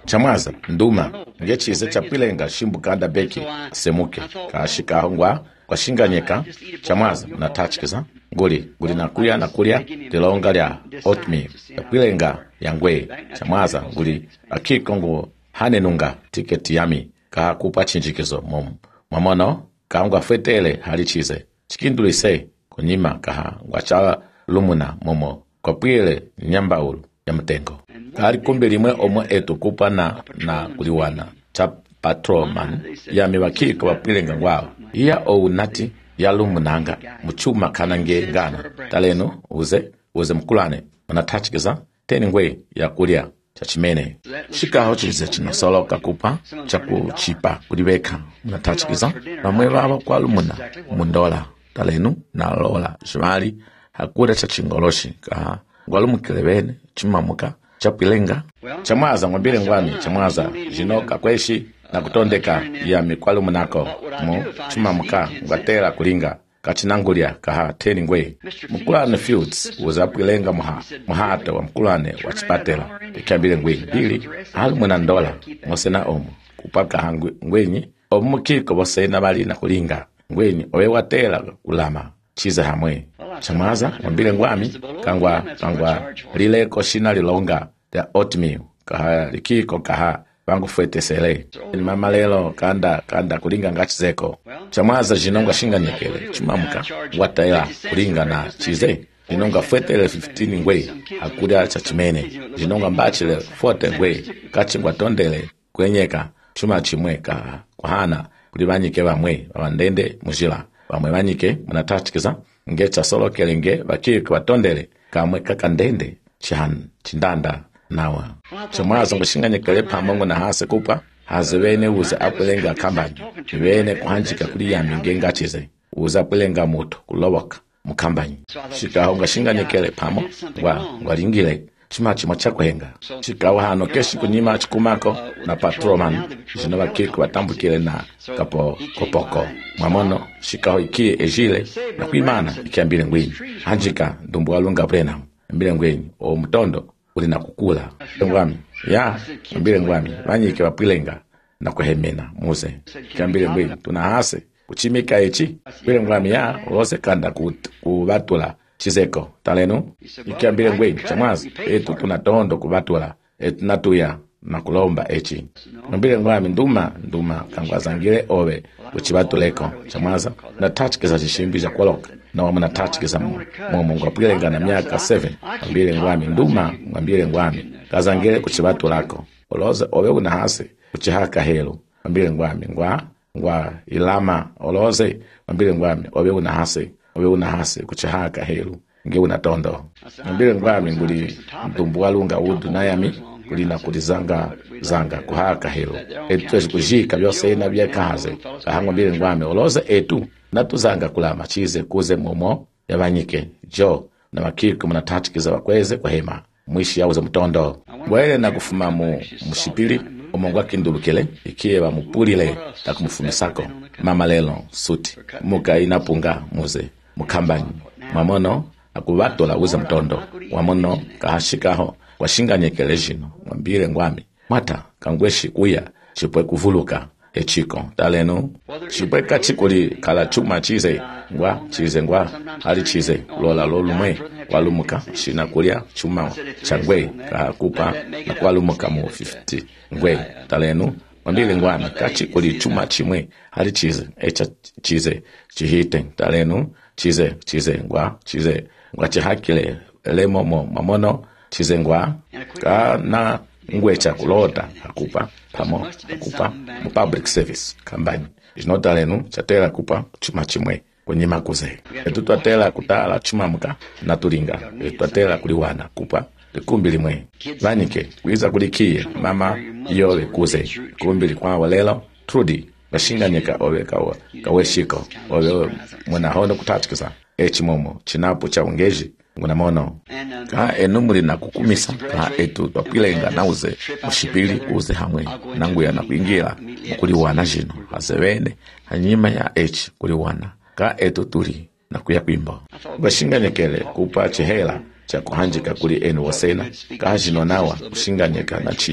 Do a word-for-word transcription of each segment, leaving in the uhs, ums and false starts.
Chamwaza nduma ngechize chapilenga shimbukanda beki semuke kashikaho ngwa kwashinganyeka chamwaza natachkiza nguli nguli nakuya nakulya tilonga lya oatmeal chapilenga yangwe chamwaza nguli akikongo hanenunga tiketi yami kakupa chinjikizo mom mamono kangwa fetele halichize chikindulise kunyima kaha ngwachala lumuna momo kwapwile nyambaulu ya mtengo kali kumbi limwe omwe etu kupa na na kuliwana cha patrolman ya miwakiko wapilenga ngwao iya ou nati ya lumunanga muchuma kanange ngano taleno uze uze mkulane manatachikiza teni ngwe ya kulia chachimene shikaho chize chinosoloka kupa chaku chipa kulibeka manatachikiza pamwe baba kwa lumuna mundola talenu na lola shimali hakura chachingoloshi kaha ngwalumukelebene chimamuka chapilenga chamwaza ngwambile ngwami chamwaza jinoka kweshi na kutondeka ya mikwalu munako mu chimamuka ngwatela kulinga kachinangulya kaha teni ngwe mkulane fields uzapilenga muha muhata wa mkulane wa chipatela ikiambile ngwe bili hali muna ndola mosena omu kupaka hangwe ngwenyi omukiko bosena bali na kulinga ngwenyi owe watela kulama chiza hamwe chamwaza ngwambile ngwami kangwa kangwa lileko shina lilonga ya oatmeal kaha likiko kaha bangu fwetesele ni mama lelo kanda kanda kulinga ngachizeko chamwaza jinonga shinga nyekele chimamuka wataela kulinga na chize jinonga fwetele fifteen ngwe akulia chachimene jinonga mbachile forty ngwe kachingwa tondele kwenyeka chuma chimwe kaha kwahana kulibanyike bamwe babandende mujila bamwe banyike munatachikiza ngecha solo kelenge bakiko batondele kamwe kakandende chihan chindanda nawa chamwaza ngashinganyekele pamongo na hase kupa hazebene uze apelenga kambani bene kuhanjika kuli yami ngengachize uze apelenga moto kuloboka mukambani shikaho ngashinganyekele pamo ngwa ngwalingile chima chimo chakwenga chikaho hano keshi kunyima chikumako na patrolman jino bakiko batambukile na kapo kopoko mamono shikaho ikie ejile na kuimana ikiambile ngwini hanjika ndumbu walunga brena mbile ngwini o mtondo uli na kukula ngwami ya mbile ngwami banyike bapilenga na kuhemena muze kiambile ngwini tunahase kuchimika echi mbile ngwami ya rose kanda kubatula chizeko taleno ikiambile ngwini chamwazi etu tunatondo kubatula etu natuya na kulomba echi mbile ngwami nduma nduma kangwazangile owe kuchibatuleko chamwaza na tachkiza chishimbi za kwaloka na wamuna tachkiza momo ngwapilenga na miaka seven mbile ngwami nduma mbile ngwami kazangile kuchibatulako oloze owe unahase kuchihaka helo mbile ngwami ngwa ngwa ilama oloze mbile ngwami owe unahase owe unahase kuchihaka helo nge unatondo mbile ngwami nguli ndumbu walunga udu nayami kulina kulizanga zanga kuhaka helo etu kujika byose na byekaze kahangwa mbile ngwami oloze etu natuzanga kulama chize kuze momo yabanyike jo na makiko munatatikiza bakweze kwa hema mwishi yauze mtondo bwele na kufuma mu mushipili omongwa kindulukele ikiye bamupulile takumufumisako mama lelo suti muka inapunga muze mukambanyi mamono akubatola uze mtondo wamono kahashikaho washinganyekele jino mwambile ngwami mata kangweshi kuya chipwe kuvuluka echiko taleno chipwe kachikuli kala chuma chize ngwa chize ngwa hali chize lola lolumwe walumuka shina kulia chuma changwe kakupa na kwalumuka mu fifty ngwe taleno mwambile ngwami kachikuli chuma chimwe hali chize echa chize chihite taleno chize chize ngwa chize ngwa chihakile lemo mo mamono chize ngwa ka na ngwecha kulota akupa pamo akupa mu public service kambani jinotalenu chatela kupa chuma chimwe kwenye makuze etu twatela kutala chuma muka natulinga etu twatela kuliwana kupa likumbi limwe banyike kuiza kulikie mama yowe kuze kumbi likwa walelo Trudy bashinganyeka owe kawa kaweshiko owe mwana hono kutachikisa echimomo chinapo cha ungeji nguna mono ka enumuri na kukumisa ka etu twapilenga nauze mushipili uze hamwe nanguya na kuingira kuliwana jino hazewene hanyima ya echi kuliwana ka etu tuli na kuya kwimba bashinganyekele kupa chehela cha kuhanjika kuli enu wasena ka jino nawa kushinganyeka na chia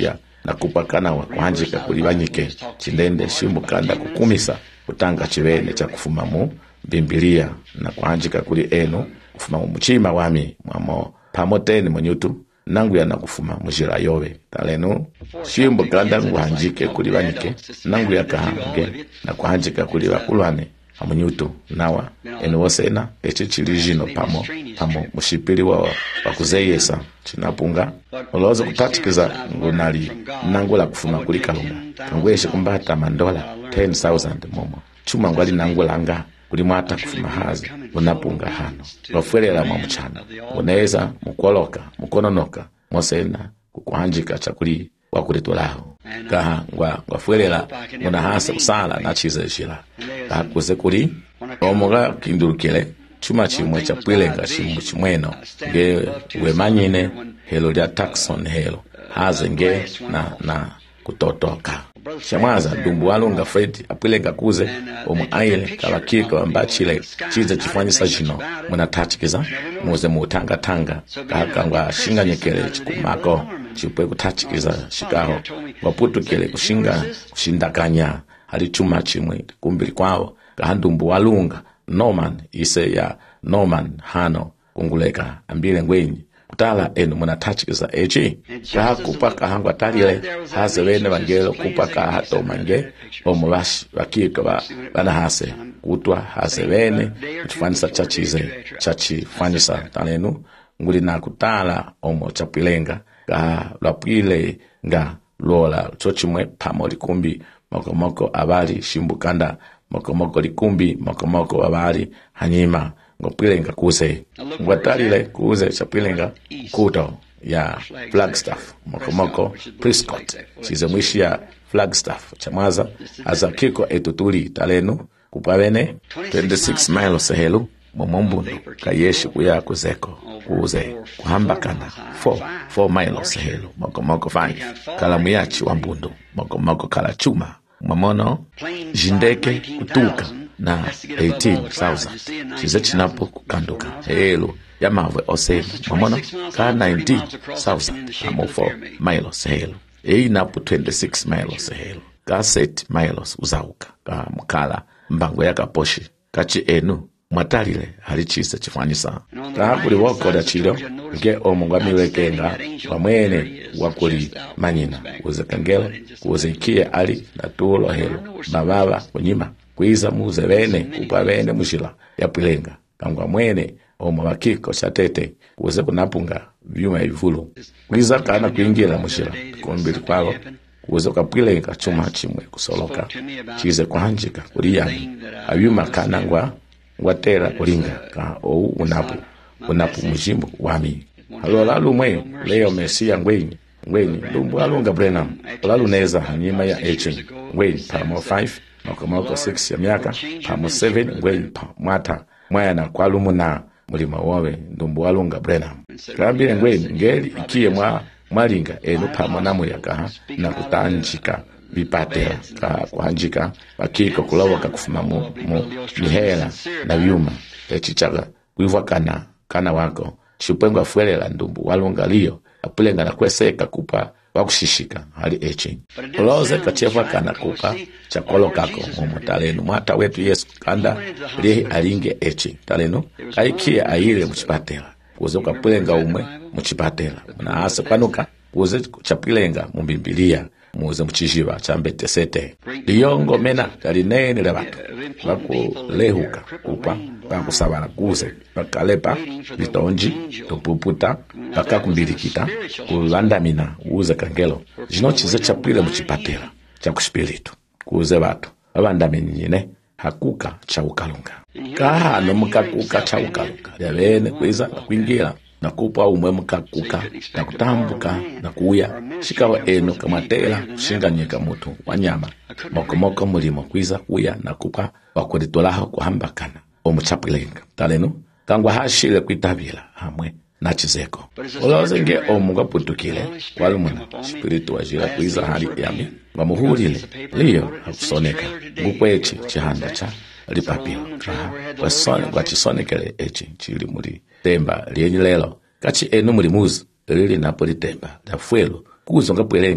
na kupakana wa kuhanjika kuli banyike chindende shimbu kanda kukumisa kutanga chivene cha kufuma mu Bimbilia na kuhanjika kuli enu kufuma mu muchima wami mwamo pamoteni mwenyutu nangu ya na kufuma mujira yowe talenu shimbu kanda nguhanjike kuli banyike nangu ya kahange na kuhanjika kuli bakulwane amunyutu nawa enu wasena eche chilijino pamo pamo mushipili wa wakuzeyesa chinapunga uloza kutatikiza ngunali nangu la kufuma kuli kalunga kangweshe kumbata mandola ten thousand momo chuma ngwali nangu langa kuli mwata kufuma hazi unapunga hano wafuelela mwa mchana unaweza mukoloka mukononoka mwasena kukuhanjika chakuli wakulitolaho kaha ngwa ngwafuelela muna hasa usala na chiza shila kaha kuze kuli omoga kindurukile chuma chimwe cha pwilenga shimu chimweno nge wemanyine helo lya taxon helo haze nge na na kutotoka Shamwaza dumbu walunga Fred apwilenga kuze omu aile kabakiko ambachile chiza chifanyisa jino muna tachikiza muze muutanga tanga kaka ngwa shinga nyekele chikumako chipwe kutachikiza shikaho waputukile kushinga kushindakanya hali chuma chimwe kumbili kwao kahandumbu walunga Norman ise ya Norman hano kunguleka ambile ngwenyi kutala enu muna tachikiza echi kaha kupaka hangwa talile hase wene wangelo kupaka hato mange omubashi wakiko wa wana hase kutwa hase wene kuchifanisa chachize chachi fanisa talenu nguli na kutala omo chapilenga kaha lapwile nga lola chochimwe pamo likumbi moko moko abali shimbukanda moko moko likumbi moko moko abali hanyima ngopwilenga kuze ngwatalile kuze chapwilenga kuto ya Flagstaff moko moko Prescott chize mwishi ya Flagstaff chamaza aza kiko etutuli talenu kupavene twenty-six miles helu momombundu kayeshi kuya kuzeko kuze kuhambakana four miles helu moko moko five kala muyachi wa mbundu moko moko kala chuma mamono jindeke kutuka na eighteen thousand chize chinapo kukanduka helu ya mavwe osema mamono ka nineteen thousand amo four miles helu ei napo twenty-six miles helu ka set miles uzauka ka mkala mbango ya kaposhi kachi enu mwatalile hali chisa chifanyisa ka kuli woko da chilo nge omungwa miwekenga kwa mwene wakuli manyina uze kangele kuze ikie ali na tulo helu bababa kunyima kuiza muze bene kupa bene mushila ya pilenga kangwa mwene omo wakiko chatete kuze kunapunga vyuma ivulu kuiza kana kuingira mushila kumbili kwalo kuze kapilenga chuma chimwe kusoloka chize kuhanjika kuliyani avyuma kana ngwa ngwatera kulinga ka ou unapu unapu mujimbo wami halola lumwe leo mesia ngwenyi ngwenyi lumbu alunga Brenham olaluneza hanyima ya H ngwenyi pamo five moko moko six ya miaka pamo seven ngwenyi pa mwata mwana kwa lumuna mulima wawe ndumbu walunga Brenham kambile ngwenyi ngeli ikie mwa mwalinga enu pamo namu yaka na kutanjika vipatela ka kuhanjika bakiko kulowoka kufuma mu, mu mihela na vyuma echichaga kuivwa kana kana wako shupengwa fuelela ndumbu walunga liyo apulenga na kweseka kupa wakushishika hali echi uloze kachefwa kana kupa chakolo kako mumo talenu mwata wetu Yesu kanda lihi alinge echi talenu kaikia aile mchipatela kuze ukapulenga umwe mchipatela na asa panuka kuze chapilenga mumbibilia muze mchijiba chambete sete liyongo mena talinene le batu bakulehuka kupa bakusabala kuze bakalepa bitonji topuputa bakakumbilikita kulandamina uze kangelo jino chize chapile mchipatela cha kuspiritu kuze batu abandamenyine hakuka cha ukalunga kaha no mukakuka cha ukalunga yabene kuiza kuingira na kupa umwe mukakuka na kutambuka na kuya shikawa eno kamatela shinganyeka mutu wanyama moko moko mulimo kuiza kuya na kupa wakulitolaho kuhambakana omuchapilenga talenu kangwa hashile kuitabila hamwe na chizeko ulozenge omuga putukile walumuna spiritu wajira kuiza hali yami wamuhulile liyo hakusoneka ngukwechi chihanda cha lipapilo wasone wachisonekele echi chili muli temba lienyi lelo kachi enu muli muzi lili napo litemba da fuelo kuzo nga pwelenga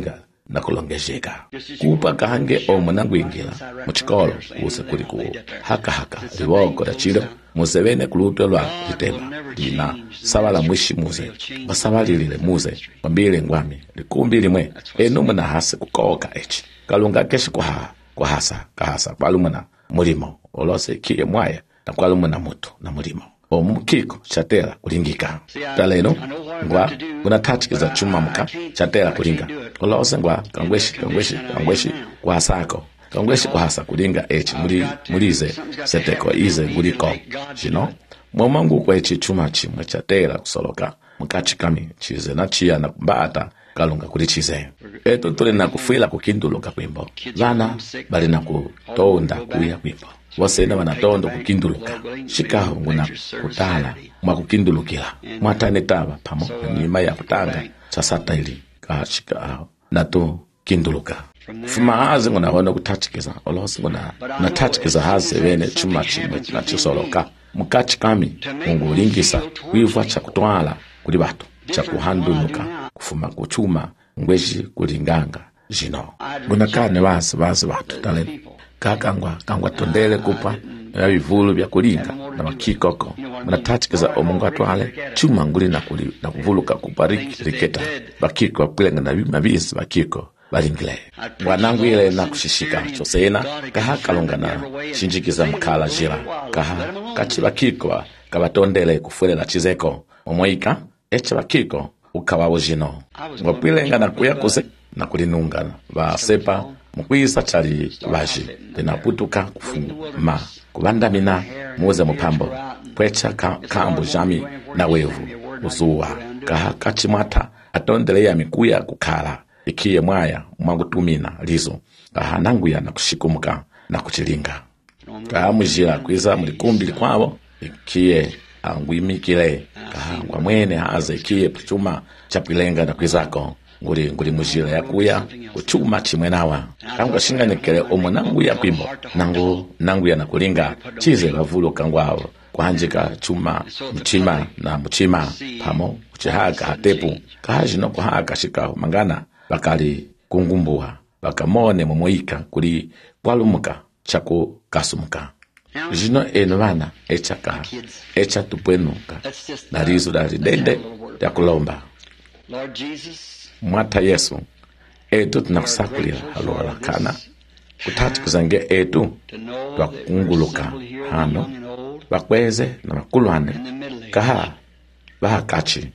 na kulongezeka kupa kahange omunangwingila muchikolo kuse kuliku haka haka liwoko da chilo musevene kulutwe lwa litema lina savala mwishi muze basavalilile muze kwambile ngwami likumbi limwe enu muna hasi kukoka echi kalunga keshi kuha kuhasa kahasa kwalumuna mulimo olose kiye mwaya na kwalumuna mutu na mulimo omukiko chatela kulingika taleno ngwa unatatikiza chuma muka chatela kulinga olose ngwa kangweshi kangweshi kangweshi kwasako kangweshi kwasa kulinga echi muri murize seteko ize guliko jino momangu kwa echi chuma chimwe chatela kusoloka mukachikami chize na chia na kumbata kalunga kulichize eto tuli na kufuila kukinduluka kwimbo vana bali na kutonda kuya kwimbo wasena wanatondo kukinduluka shikaho nguna kutala mwa kukindulukila mwatane taba pamo nima ya kutanga sasata ili kahashikaho nato kinduluka fuma hazi nguna wana kutachikeza olosi nguna natachikeza hazi vene chuma chimwe na chisoloka mukachikami mungu lingisa wiva cha kutwala kuli batu cha kuhanduluka kufuma kuchuma ngweshi kulinganga jino nguna kane wasi wasi watu taleni kakangwa kangwa tondele kupa na bivulu bya kulinga na makikoko munatachikeza omungu atwale chuma nguli na kuli na kuvuluka kupariki riketa bakiko kulenga na mabisi bakiko balingile wanangu ile na kushishika chosena kaha kalongana shinjikiza mkala jira kaha kachi bakiko kabatondele kufulela chizeko omoika echa bakiko ukawawo jino ngopwilenga na kuyakuse na kulinungana basepa mukwisa chali baji linaputuka kufuma kubandamina muze mupambo pwecha ka, kambu jami na wevu uzuwa kaha kachimata atondele ya mikuya kukala ikiye mwaya mwangutumina lizo kaha nanguya na kushikumuka na kuchilinga kaha mujira kwiza mulikumbi likwabo ikiye angwimikile kaha ngwa mwene haze ikiye chuma chapilenga na kwizako nguli nguli mujira yakuya kuchuma chimwe nawa kangwa shinganekele omunangu ya kwimbo nangu nangu ya nakulinga chize bavulo kangwao kuhanjika chuma mchima na mchima pamo kuchihaka hatepu kaji no kuhaka shikaho mangana bakali kungumbuha bakamone mumuika kuli kwalumuka chako kasumuka jino enwana echaka echa tupwenuka na rizu dari dende ya kulomba Lord Jesus mwata Yesu etu tunakusakulira halola kana kutati kuzange etu twa kunguluka hano bakweze na bakulwane kaha bahakachi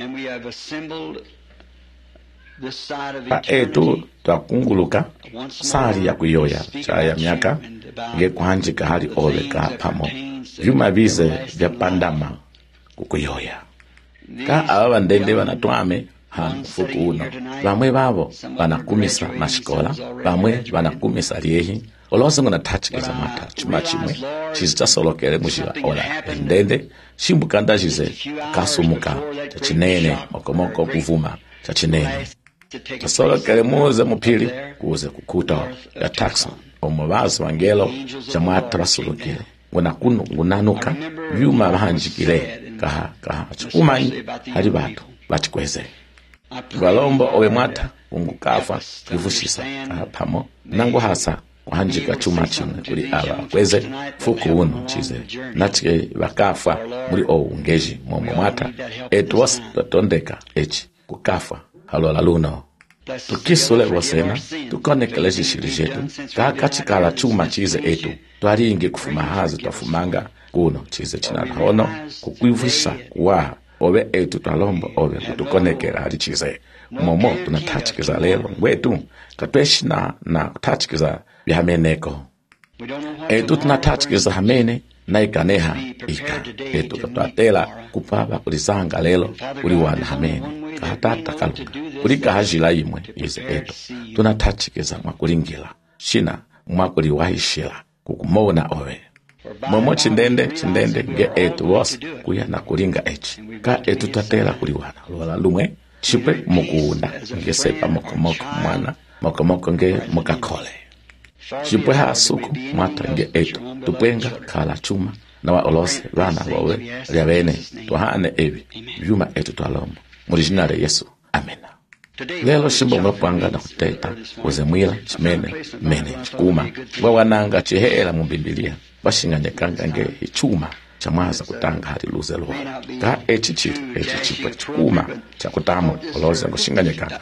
pa etu twa kunguluka sari ya kuyoya chaya miaka nge kuhanjika hali ole ka pamo vyuma bize vya pandama kukuyoya ka awa ndende wanatuame hano fuku uno bamwe babo banakumisa mashikola bamwe banakumisa liehi olose ngona tachikeza mata chuma chimwe chizitasolokelele mujira ola ndende shimbukanda jize kasumuka chachinene mokomoko kuvuma chachinene tasolokele muze mupili kuze kukuta ya taxa omubazi wangelo chamwata basolokele ngona kunu ngunanuka vyuma bahanjikile kaha kaha chukumanyi hali batu bachikweze balombo owe mwata ungukafa kivushisa pamo nangu hasa kuhanjika chuma chimwe kuli aba kweze fuku uno chize natike bakafa muri o ungeji momo mwata etu wasi totondeka echi kukafa halola luno tukisule wasena tukonekele jishiri jetu kakachikala chuma chize etu twaringi kufuma hazi twafumanga kuno chize chinalahono kukwivusha kuwaha obe etu twalombo obe kutukonekela hali chize momo tunatachikiza lelo ngwetu katweshina na kutachikiza bihameneko etu tunatachikiza hamene na ikaneha ika etu katwatela kupaba kulisanga lelo kuliwana hamene kahatata kalunga kulika hajila imwe ize etu tunatachikiza mwakulingila shina mwakuliwahishila kukumona owe momo chindende chindende nge etu wose kuya na kulinga echi ka etu tatela kuliwana lola lumwe chipe mukunda nge sepa mokomoko mwana mokomoko nge mukakole chipe ha suku mwata nge etu tupwenga kala chuma na wa olose rana wawe liabene tuhane evi vyuma etu twalombo mulijinare Yesu amena. lelo shibonga panga na kuteta kuzemwila chimene mene chikuma bwa wananga chihela mu Biblia bashinganyekanga nge ichuma chamwaza kutanga hali luze loho ka echichi echichi chikuma chakutamo oloza kushinganyekanga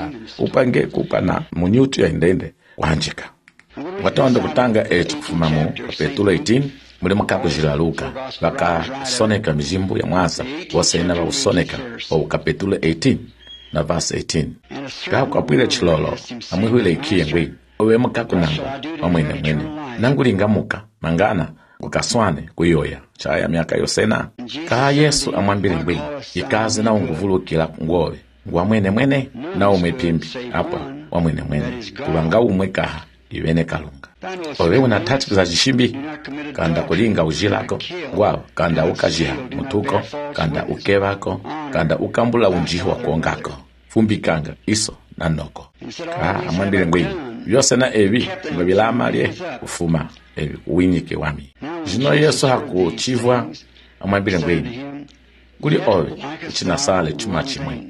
upange kupana munyutu ya indende wanjika watondo kutanga echi kufuma mu kapitulo eighteen muli makakujila Luka baka soneka mizimbu ya mwaza wasena ba usoneka o kapitulo eighteen na verse eighteen ka kwapile chilolo amwihile ikie ngwi owe makakunango omwene mwene nangulingamuka mangana kukaswane kuyoya chaya miaka yosena ka Yesu amwambile ngwi ikaze na unguvulukila ngwowe ngwa mwene mwene na umepimbi apa wa mwene mwene kubanga umwe kaha iwene kalunga owe unatati za jishimbi kanda kulinga ujilako ngwao kanda ukajiha mutuko kanda ukevako kanda ukambula unjihu wa kuongako fumbikanga iso na noko ka amwambile ngwi yose na evi ngwabilama liye ufuma evi uwinyike wami jino Yesu hakuchivwa amwambile ngwi guli owe uchina sale chuma chimwe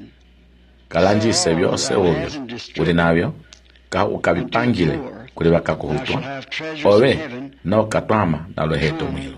kalanji sebyo ose ovyo uli navyo ka ukabipangile kuli bakakuhutwa owe na ukatwama na loheto mwilu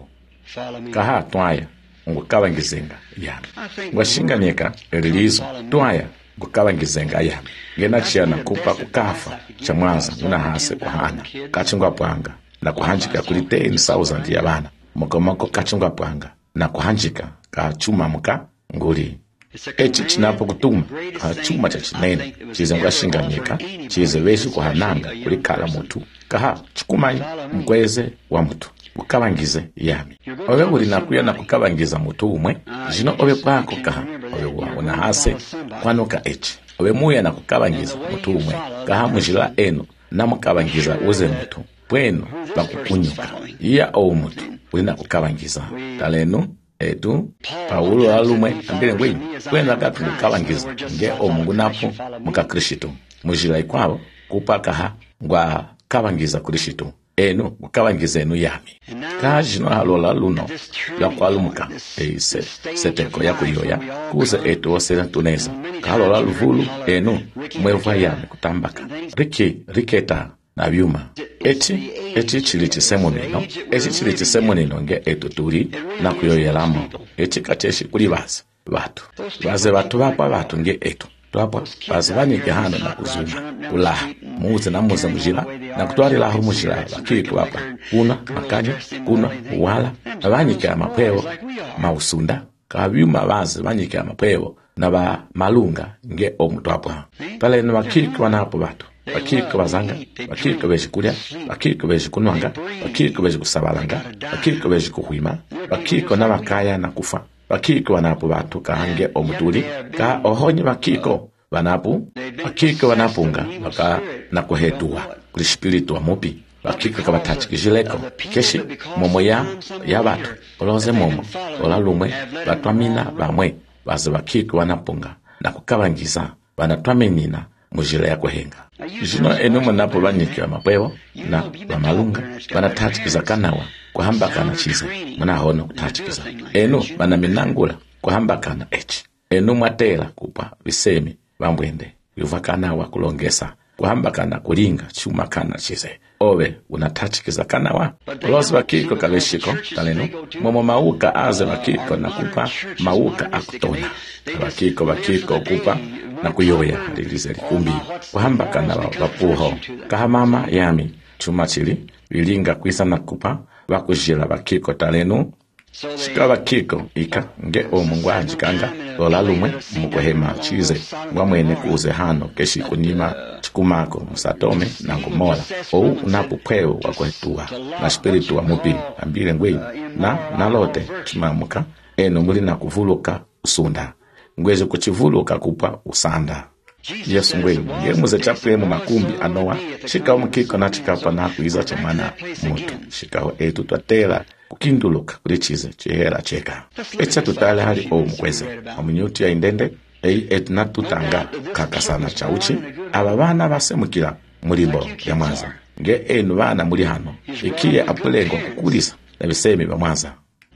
kaha twaya ngukabangizenga yami ngwashinganyeka elilizo twaya ngukabangizenga yami ngena chiana kupa kukafa cha mwanza una hase kuhana kachungwa pwanga na kuhanjika kuli ten thousand ya bana mokomoko kachungwa pwanga na kuhanjika ka chuma muka nguli echi chinapo kutuma chuma cha chinene chize ngashinganyika chize weshi kuhananga kuli kala mutu kaha chikumanya mkweze wa mutu ukabangize yami owe uli nakuya na kukabangiza mutu umwe jino owe pwako kaha owe una hase kwanuka echi owe muya na kukabangiza mutu umwe kaha mujila eno na mukabangiza uze mutu pweno bakukunyuka iya owe mutu uli na kukabangiza talenu etu Paulo alume ambile ngwini kwenda katu kukabangiza nge omungu napo muka Kristo mujila ikwao kupakaha ngwa kabangiza Kristo eno kukabangiza enu yami kajino halola luno la kwalumuka eise seteko ya kuyoya kuze etu osena tuneza halola luvulu enu mweva yami kutambaka riki riketa na vyuma eti eti chili chisemo nino eti chili chisemo nino nge etu turi na kuyoyelamo eti kateshi kuli bazi batu baze batu bapa batu nge etu twapa bazi banike hano na kuzuma kulaha muuze na muze mujila na kutwari laho mujila bakiki bapa kuna makanya kuna uwala na banike ya mapeo mausunda kavyuma bazi banike ya mapeo na ba malunga nge omutu hapa pale ni bakiki wanapo batu bakiko bazanga bakiko beje kulya bakiko beje kunwanga bakiko beje kusabalanga bakiko beje kuhwima bakiko na bakaya na kufa bakiko wanapo batu kahange omutuli ka ohonye bakiko wanapo bakiko wanapunga baka na kuhetua kuli spiritu wa mupi bakiko kabatachikijileko keshi momo ya ya batu oloze momo olalumwe batwamina bamwe baze bakiko wanapunga na kukabangiza banatwamenina mujila ya kuhenga jino enu mnapo banyiki wa mapwewo na bamalunga banatatikiza kanawa kuhambakana chize mnahono kutatikiza enu banaminangula kuhambakana echi enu mwatela kupa bisemi bambwende yuvakanawa kulongesa kuhambakana kulinga chuma kana chize owe unatatikiza kanawa ulozi bakiko kaleshiko taleno momo mauka aze bakiko na kupa mauka akutona bakiko bakiko kupa na kuyoya halilize likumbi kuhambaka na wapuho kahamama yami chuma chili bilinga kwisa na kupa bakujila bakiko talenu shika bakiko ika nge omungu anjikanga lola lumwe mukuhema chize ngwa mwene kuze hano keshi kunyima chikumako musatome na ngumola ou unapupweo wakuhetua na spiritu wa mupi ambile ngwe na nalote chimamuka eno muli na kuvuluka usunda ngweze kuchivuluka kupa usanda Yesu ngwe yemuze chapwe mu makumbi anowa shika umkiko na chikapa na kuiza chamana mutu shika etu twatela kukinduluka kulichize chihera cheka echa tutale hali o mkweze omunyuti ya indende ei etna tutanga kakasana chauchi aba bana basemukira mulimbo ya mwanza nge enu bana muri hano ikiye apulengo kukulisa na bisemi ba mwanza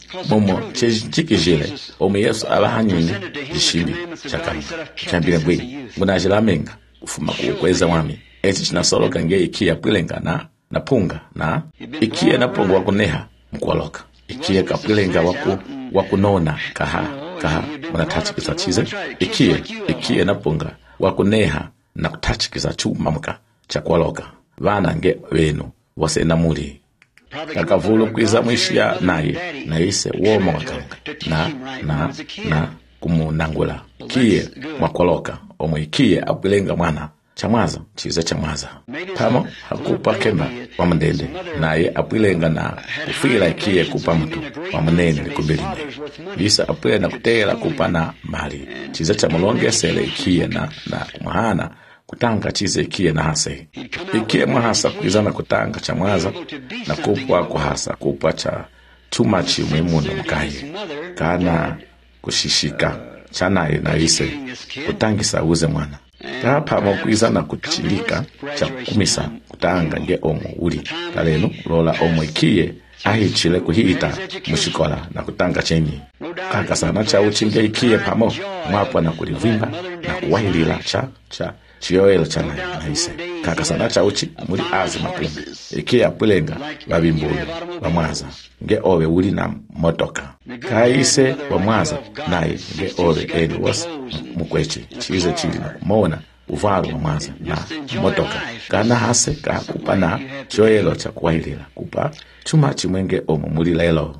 momo chikijile omu Yesu abahanyini jishimbi chakama chambile bwi ngunajilamenga ufuma kukweza wami eti chinasoloka nge ikia pwilenga na napunga na ikia napunga wakuneha mkwaloka ikia kapwilenga waku wakunona kaha kaha munatachikiza chize ikia ikia napunga wakuneha na kutachikiza chumamuka chakwaloka vana nge wenu wase namuli kakavulu kwiza mwishia naye naise woma wakanga na na na kumunangula kie mwakwaloka omwe ikie apwilenga mwana chamwaza chize chamwaza pamo hakupa kema wa mndende naye apwilenga na kufila ikie kupa mtu wa mnene likubilime bisa apwile na kutela kupa na mali chize chamulongesele ikie na na kumahana kutanga chize ikie na hase ikie mwahasa kuizana kutanga chamwaza na kupwa kuhasa kupwa cha chuma chimwe muno mkaye kana kushishika chanaye na ise kutangisa uze mwana Kapa mokwiza na kuchilika cha kumisa kutanga nge omo uli kalenu lola omo ikie ahichile kuhita mushikola na kutanga chenyi kaka sana cha uchinge ikie pamo mwapwa na kulivimba na kuwahilila cha cha chiyoelo cha na ise kaka sana cha uchi muri azi mapembe ikie apwilenga babimbulu bamwaza nge owe uli na motoka kaise bamwaza naye nge owe eni was mukwechi chize chili na kumona uvaru bamwaza na motoka kana hase kakupa na chiyoelo cha kuwahilila kupa chuma chimwenge omo muri lelo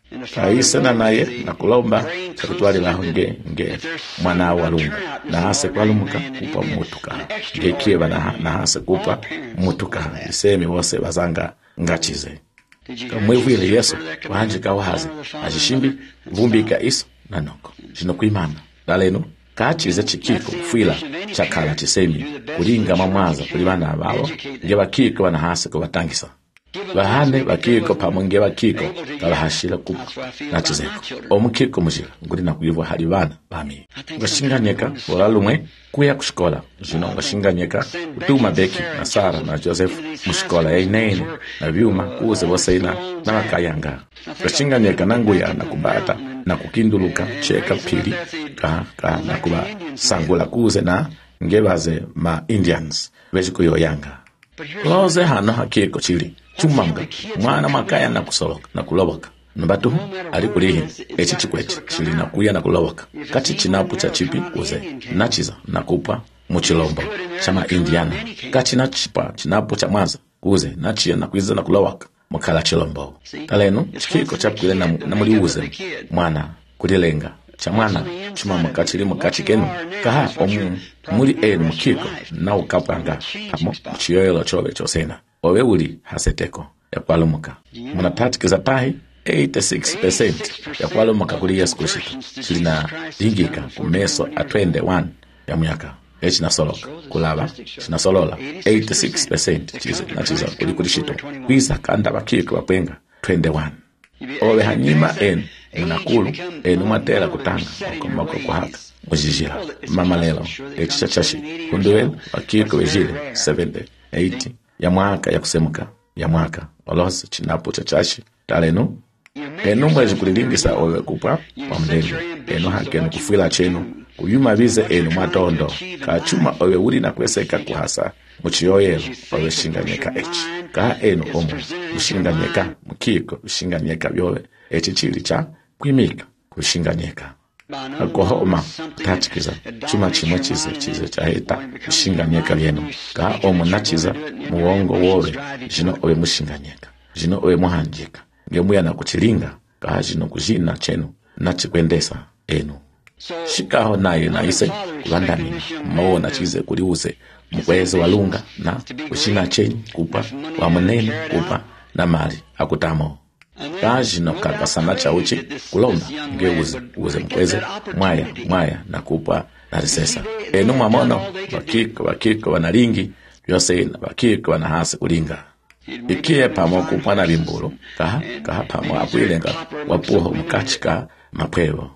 kaise na naye na kulomba chakutwali laho nge nge mwana walunga na hase kwa lumuka kupa mutuka nge kieba na, na hase kupa mutuka isemi wose bazanga ngachize kamwevile Yesu wanje kawahazi ajishimbi vumbika iso na noko jino kuimana laleno kachize chikiko fuila chakala chisemi kulinga mamwaza kulibana ababo nge bakiko bana hase ko batangisa bahane bakiko pamonge bakiko kabahashira kupa nachizeko omukiko mujira nguri nakuyivwa hari bana bami ngashinganyeka bolalumwe kuya kushikola jino ngashinganyeka utuma Beki na Sara na Joseph mushikola ya inene na vyuma kuze boseina na makayanga ngashinganyeka nanguya na kubata na kukinduluka cheka pili ka ka na kuba sangula kuze na ngebaze ma Indians bezikuyo yanga loze hano hakiko chili chumanga mwana makaya na kusoloka na kuloboka nabatu ali kulihi echi chikwechi chili na kuya na kuloboka kati chinapu cha chipi uze nachiza nakupa muchilombo chama Indiana kati na chipa chinapu cha mwaza uze nachia na kuiza na kuloboka mukala chilombo kalenu chikiko chapkile na, na muli uze mwana kulilenga cha mwana chuma mukachili mukachikenu kaha omu muri enu mukiko na ukapanga hamo chiyoelo chobe chosena owe uli haseteko ya kwalumuka munatatikiza tahi eighty-six percent ya kwalumuka kuli Yesu Kristo chilina hingika kumeso a twenty-one ya myaka echi na soloka kulaba china solola eighty-six percent chize na chiza kuli kulishito kwiza kanda bakiko bakwenga twenty-one owe hanyima enu munakulu enu matela kutanga okomoko kwa haka mujijila mama lelo echi chachashi kunduwelu bakiko wejile seventy eighty ya mwaka ya kusemuka ya mwaka olose chinapo chachashi talenu enu mwezi kulilingisa owe kupa wa mdenge enu hake enu kufuila chenu kuyuma bize enu matondo kachuma owe uli na kweseka kuhasa muchiyoyelo owe shinganyeka echi kaha enu omu ushinganyeka mukiko ushinganyeka byowe echi chili cha kwimika kushinganyeka alkohoma tatikiza chuma chimwe chize chize cha heta ushinganyeka byenu kaha omu nachiza muwongo wowe jino owe mushinganyeka jino owe muhanjika ngemuya na kuchilinga kaha jino kujina chenu nachikwendesa enu shikaho naye na ise kulandani maona chize kuliuze mkweze walunga na ushina chenyi kupa wa munene kupa na mali akutamo kajino kakasana cha uchi kulomba ngeuze uze mkweze mwaya mwaya na kupa na risesa enu mamono bakiko bakiko wanalingi yose na bakiko wanahase kulinga ikie pamo kupa na limbulu kaha kaha pamo apwilenga wapuho mkachika mapwevo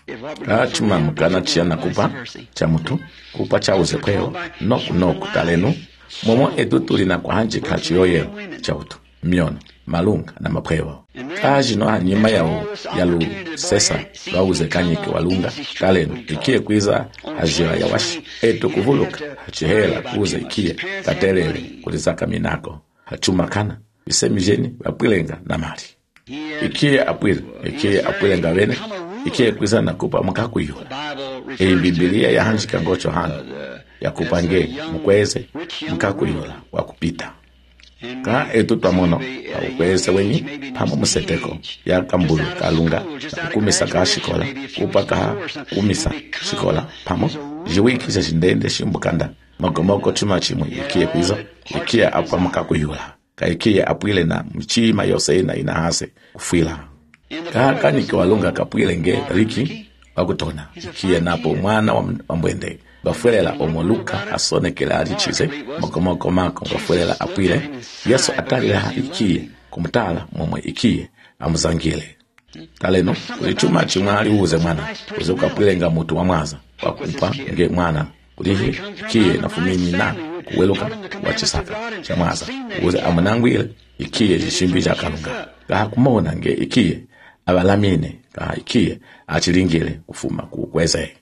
kachuma mkana chia na kupa cha mutu kupa cha uze kwevo noku noku talenu momo edutuli na kuhanji kachiyoye cha utu miono malunga na mapwevo kajino hanyuma yawo yalu sesa lwauze kanyike walunga taleno ikie kwiza ajira ya washi eto kuvuluka hachihela kuuza ikie katelele kulizaka minako hachumakana bisemijeni bapwilenga na mali ikie apwile ikie apwilenga wene ikie kwiza na kupa mkakuyula e Biblia ya hanjika ngocho hano ya kupange mkweze mkakuyula wakupita ka etu twamono ukweze wenyi pamo museteko ya kambulu kalunga kumisa ka shikola kupaka kumisa shikola pamo jiwiki za jindende shimbukanda magomoko chuma chimwe ikie kwizo ikie apa mkakuyula ka ikie apwile na mchima yose na inahase kufila ka kanike walunga kapwile nge riki wakutona ikie napo mwana wa mbwende bafuelela omoluka asonekela alichize mokomoko mako bafuelela apwile Yesu atalila ikie kumtala momwe ikie amuzangile taleno kulichuma chimwali uze mwana uze ukapwilenga mutu wa mwaza wakupa nge mwana kulihi ikie na fumini na kuweluka wachisaka cha mwaza uze amunangwile ikie jishimbi ja kalunga kaha kumona nge ikie abalamine kaha ikie achilingile kufuma kukweze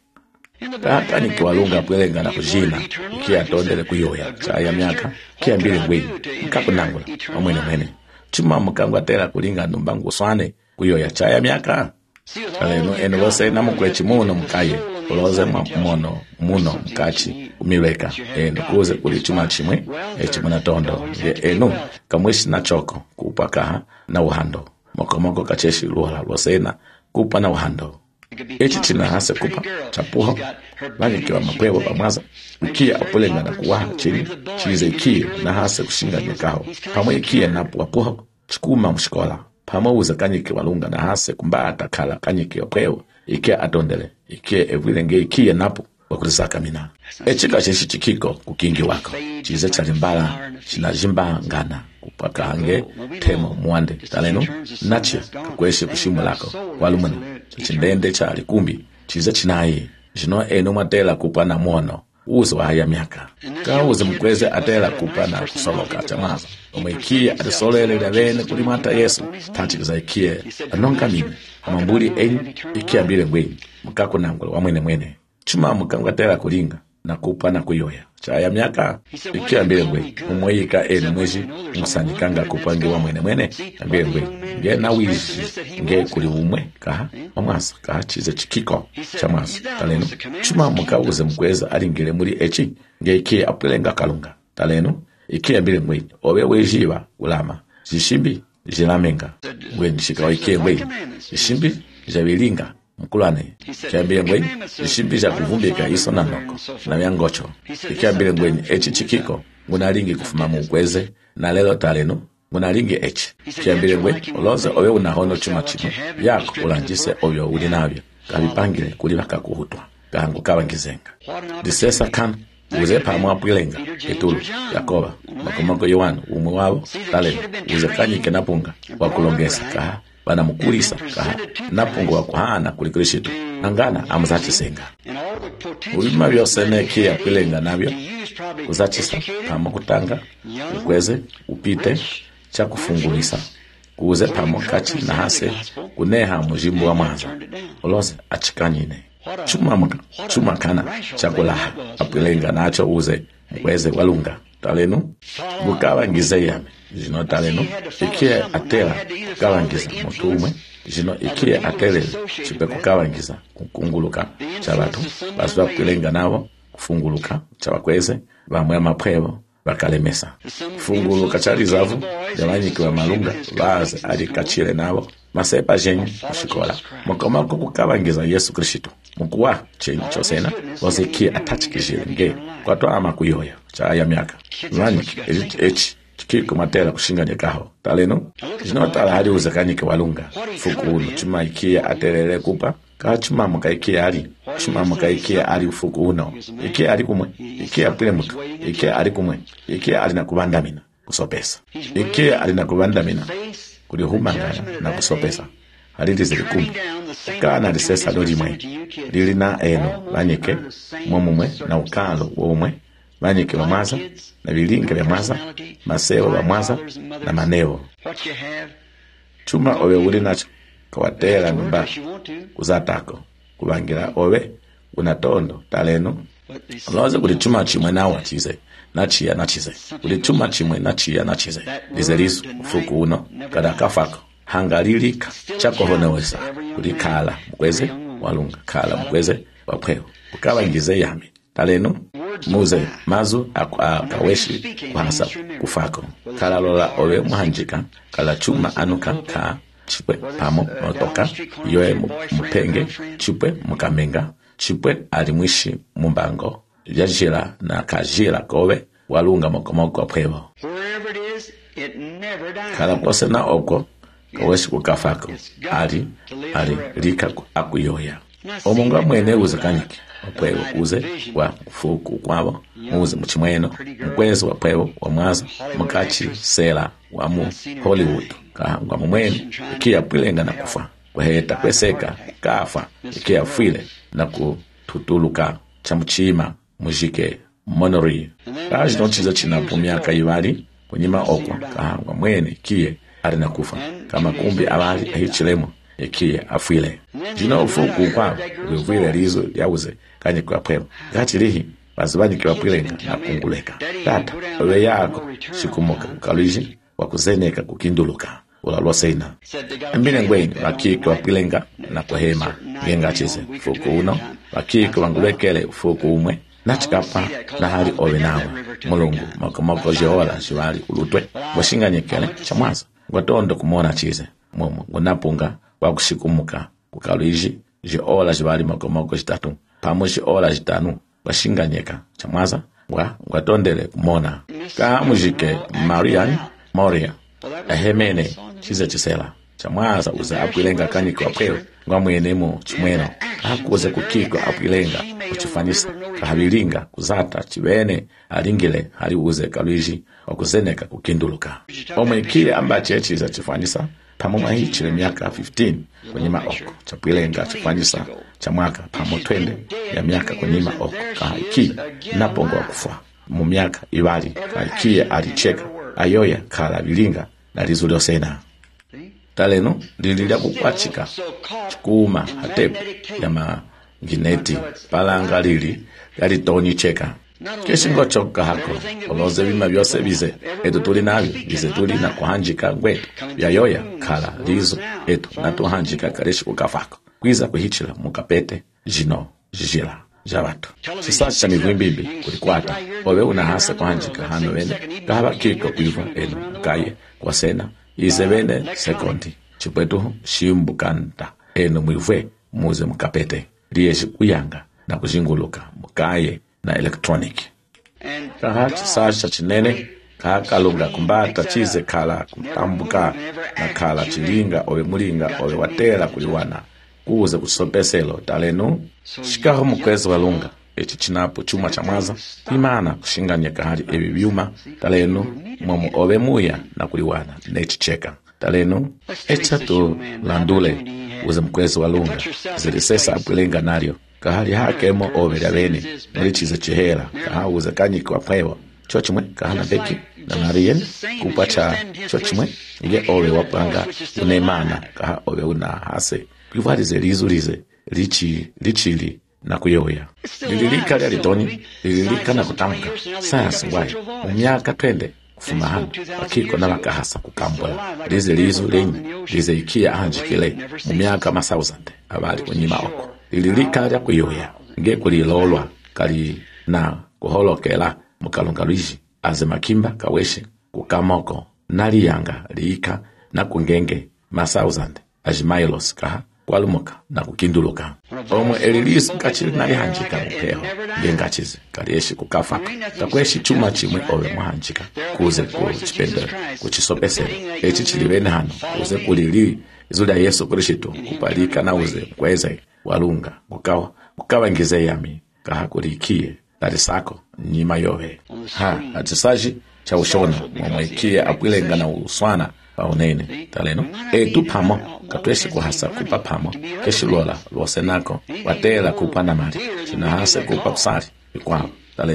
kaka nikiwalunga pwelenga na kujina ikia tondele kuyoya chaya miaka kia mbili ngweni mkakunangula omwene mwene chuma mkangwa tela kulinga numbangu swane kuyoya chaya miaka kaleno eno wose na mkwechi muno mkaye uloze mono muno mkachi umiweka eno kuze kuli chuma chimwe echi muna tondo eno kamwishi na choko kupaka na uhando mokomoko kacheshi luhala losena kupa na uhando echi china hase kupa chapuho bagi kiwa mapwevo pamwaza ikia apulenga na kuwaha chini chize ikie na hase kushinga nyekao pamo ikie na puapuho chikuma mshikola pamo uza kanyike walunga na hase kumbata kala kanyike opwevo ikia atondele ikie evwilenge ikie napu wakurizaka mina echi kacheshi chikiko kukingi wako chize chalimbala chinajimba ngana kupaka hange temo muande taleno nachi kakweshi kushimu lako walumuna chindende cha likumbi chize chinayi jino eno matela kupa na mono uzo wa haya miaka ka uze mkweze atela kupa na kusoloka chamaza umeikia atisolele lelene kulimata Yesu tachikiza ikie anonga mimi amambuli enyi ikia mbile ngweni mkako nangula wa mwene mwene chuma mkangwa tela kulinga na kupa na kuyoya chaya miaka ikia mbile ngweni umweyika eno mweji msanyikanga kupange wa mwene mwene mbile ngweni nge na wizi nge kuli umwe kaha omwasa kaha chize chikiko chamwasa taleno chuma mkauze mkweza alingile muri echi nge ikie apwelenga kalunga taleno ikie mbile ngweni owe wejiwa ulama jishimbi jilamenga ngweni shikawa ikie ngweni jishimbi jabilinga mkulane kiambile ngweni jishimbi ja kuvumbika iso na noko na miangocho ikiambile ngweni echi chikiko ngunalingi kufuma mukweze na lelo taleno ngunalingi echi kiambile ngweni uloze owe unahono chuma chimo yako ulanjise oyo uli navyo kabipangile kulivaka kuhutwa gangu kawangizenga disesa kan uze pamwa pwilenga etulu Yakoba makomoko Yohana umwe wabo taleno uze kanyike napunga wakulongesa kaha bana mukulisa kaha napunga wakuhana kuli Kristo angana amuzachisenga ulima byose nekia pwilenga nabyo uzachisa pamo kutanga ukweze upite cha kufungulisa kuuze pamo kachi na hase kuneha mujimbu wa mwaza uloze achikanyine chuma muka chuma kana chakulaha apwilenga nacho uze ukweze walunga talenu bukawangiza yame jino talenu ikie atela kukawangiza mutumwe jino ikie atele chipe kukawangiza kukunguluka chabatu baswa pwilenga nabo kufunguluka chabakweze bamwe amapwevo bakalemesa funguluka chalizavu jamanyikiwa malunga baze alikachile nabo masepa jenyi kushikola mokomako kukawangiza Yesu Kristo mukuwa chenyi chosena wazikie atachikishile nge kwa toa ama kuyoya chaya miaka manyiki echi chikiko matela kushinganya kaho taleno jino tala hadi uzakanyike walunga fuku uno chuma ikia atelele kupa ka chuma muka ikia ali chuma muka ikia ali ufuku uno ikia ali kumwe ikia pile muka ikia ali kumwe ikia ali na kubandamina kusopesa ikia ali na kubandamina kuli humangana na kusopesa halili zilikumbi kana lisesa doli mwe lilina eno lanyike mwomumwe na ukalo womwe vanyike wa mwaza na vilinga vya mwaza, masewa wa mwaza na maneo. Chuma owe uli nacho kawatela nyumba kuzatako kubangira owe unatondo taleno. Loze kuli chuma chimwe na wachize nachia nachize kuli chuma chimwe nachia nachize lizelisu ufuku uno kada kafako hangalilika chako honewesa kuli kala mkweze walunga kala mkweze wapweo ukawa ingize yami taleno muze mazu akaweshi kwasa kufako kala lola owe muhanjika kala chuma anuka ka chipwe pamo motoka yoe mpenge chipwe mukamenga chipwe alimwishi mumbango yajira na kajira kowe walunga mokomoko pwevo kala kose na oko kaweshi kukafako ali ali lika akuyoya omunga mwene uze kanyike wapwevo uze wa fuku kwabo muze mchimweno mkwezi wapwevo wa mwaza mkachi sela wa mu Hollywood kahangwa mwene ikia pwilenga na kufa kwaheta kweseka kafa ikia fwile na kututuluka chamuchima mujike monori kaji nochiza chinapu miaka iwali kunyima okwa kahangwa mwene kie ali na kufa kama kumbi awali ahichilemo ikie afwile jino ufuku kwa wivile lizo yauze kanye kwa pwemo gati lihi wazibani kiwa pwilenga na kunguleka tata owe yako shikumuka mkaluji wakuzeneka kukinduluka ulalwa seina mbine ngweni wakiki wapilenga na kuhema genga chize fuku uno wakiki wangulekele fuku umwe nachikapa na hali owe nawe mulungu mokomoko jiola jiwali ulutwe washinga nyekele chamwaza watondo kumona chize mumu gunapunga wakushikumuka kukaluji jiola jiwali mokomoko jitatu pamo jiola jitanu washinga nyeka chamwaza wa watondele kumona ka mujike Marian Moria ahemene chize chisela chamwaza uza apilenga kanye kwa pweo ngwa mwenemo chimweno hakuze kukiko apilenga uchifanisa kahabilinga kuzata chibene alingile hali uze kaluji wakuzeneka kukinduluka omwe ambache chiza chifanisa pamoma hii chile miaka fifteen kwenye maoko chapilenga chifanisa cha mwaka pamo twende ya miaka kwenye maoko kahiki napongo wa kufa mu miaka iwali kahiki alicheka ayoya kala bilinga na lizulio sena taleno lililia kukwachika chikuma hatepu ya magineti palanga lili yali toni cheka keshingo choka hako oloze bima byose bize eto tuli nabyo bize tuli na kuhanjika ngwetu yayoya kala lizo eto natuhanjika kareshi kukafako kwiza kuhichila mukapete jino jijila jabato sisacha mivimbibi kulikwata owe unahasa kuhanjika hano wene kahaba kiko kuiva eno kaye kwa sena izebene sekondi chipwetu shimbukanta eno mwive muze mukapete liyeshi kuyanga na kuzinguluka mukaye na electronic kaha chisacha chinene kaha kalunga kumbata chize kala kutambuka na kala chilinga owe mulinga owe watela kuliwana kuuze kusopeselo talenu shikaho mukwezi walunga echi chinapo chuma chamwaza imana kushinganya kahali ebi byuma talenu mwamu owe muya na kuliwana nechi cheka talenu echatu landule uze mukwezi walunga zilisesa apilenga nalyo kahali hakemo overa bene muri chiza chihera kaha uze kanyiki wapwewa chochimwe kahana beki na marien kupacha chochimwe ye owe wapanga unemana kaha owe una hase kwivalize lizulize lichi lichili na kuyoya lililika lya litoni lililika na kutamka science ngwaye umyaka twende kufumahana wakiko na wakahasa kukambula lize lizu lenyi lize ikia ahanjikile umyaka masauzande abali kunyima oko lililika lya kuyoya nge kulilolwa kali na kuholokela mukalunga luiji aze makimba kaweshi kukamoko naliyanga liika na kungenge masauzande ajimailos kaha kwalumuka na kukinduluka omwe elilisi kachili na lihanjika mupeho ngengachize kalieshi kukafa kakweshi chuma chimwe owe muhanjika kuze kuchipendera kuchisopesera echi chilibene hano kuze kulili izula Yesu Kristo kupalika na uze kweze walunga kukawa kukawa ngize yami kaha kulikie dalisako nyima yowe ha atisaji cha ushona mwamwikie apwilenga na uswana paunene taleno etu pamo katweshi kuhasa kupa pamo keshi lola losenako watela kupa na mali china hase kupa kusari ikwao taleno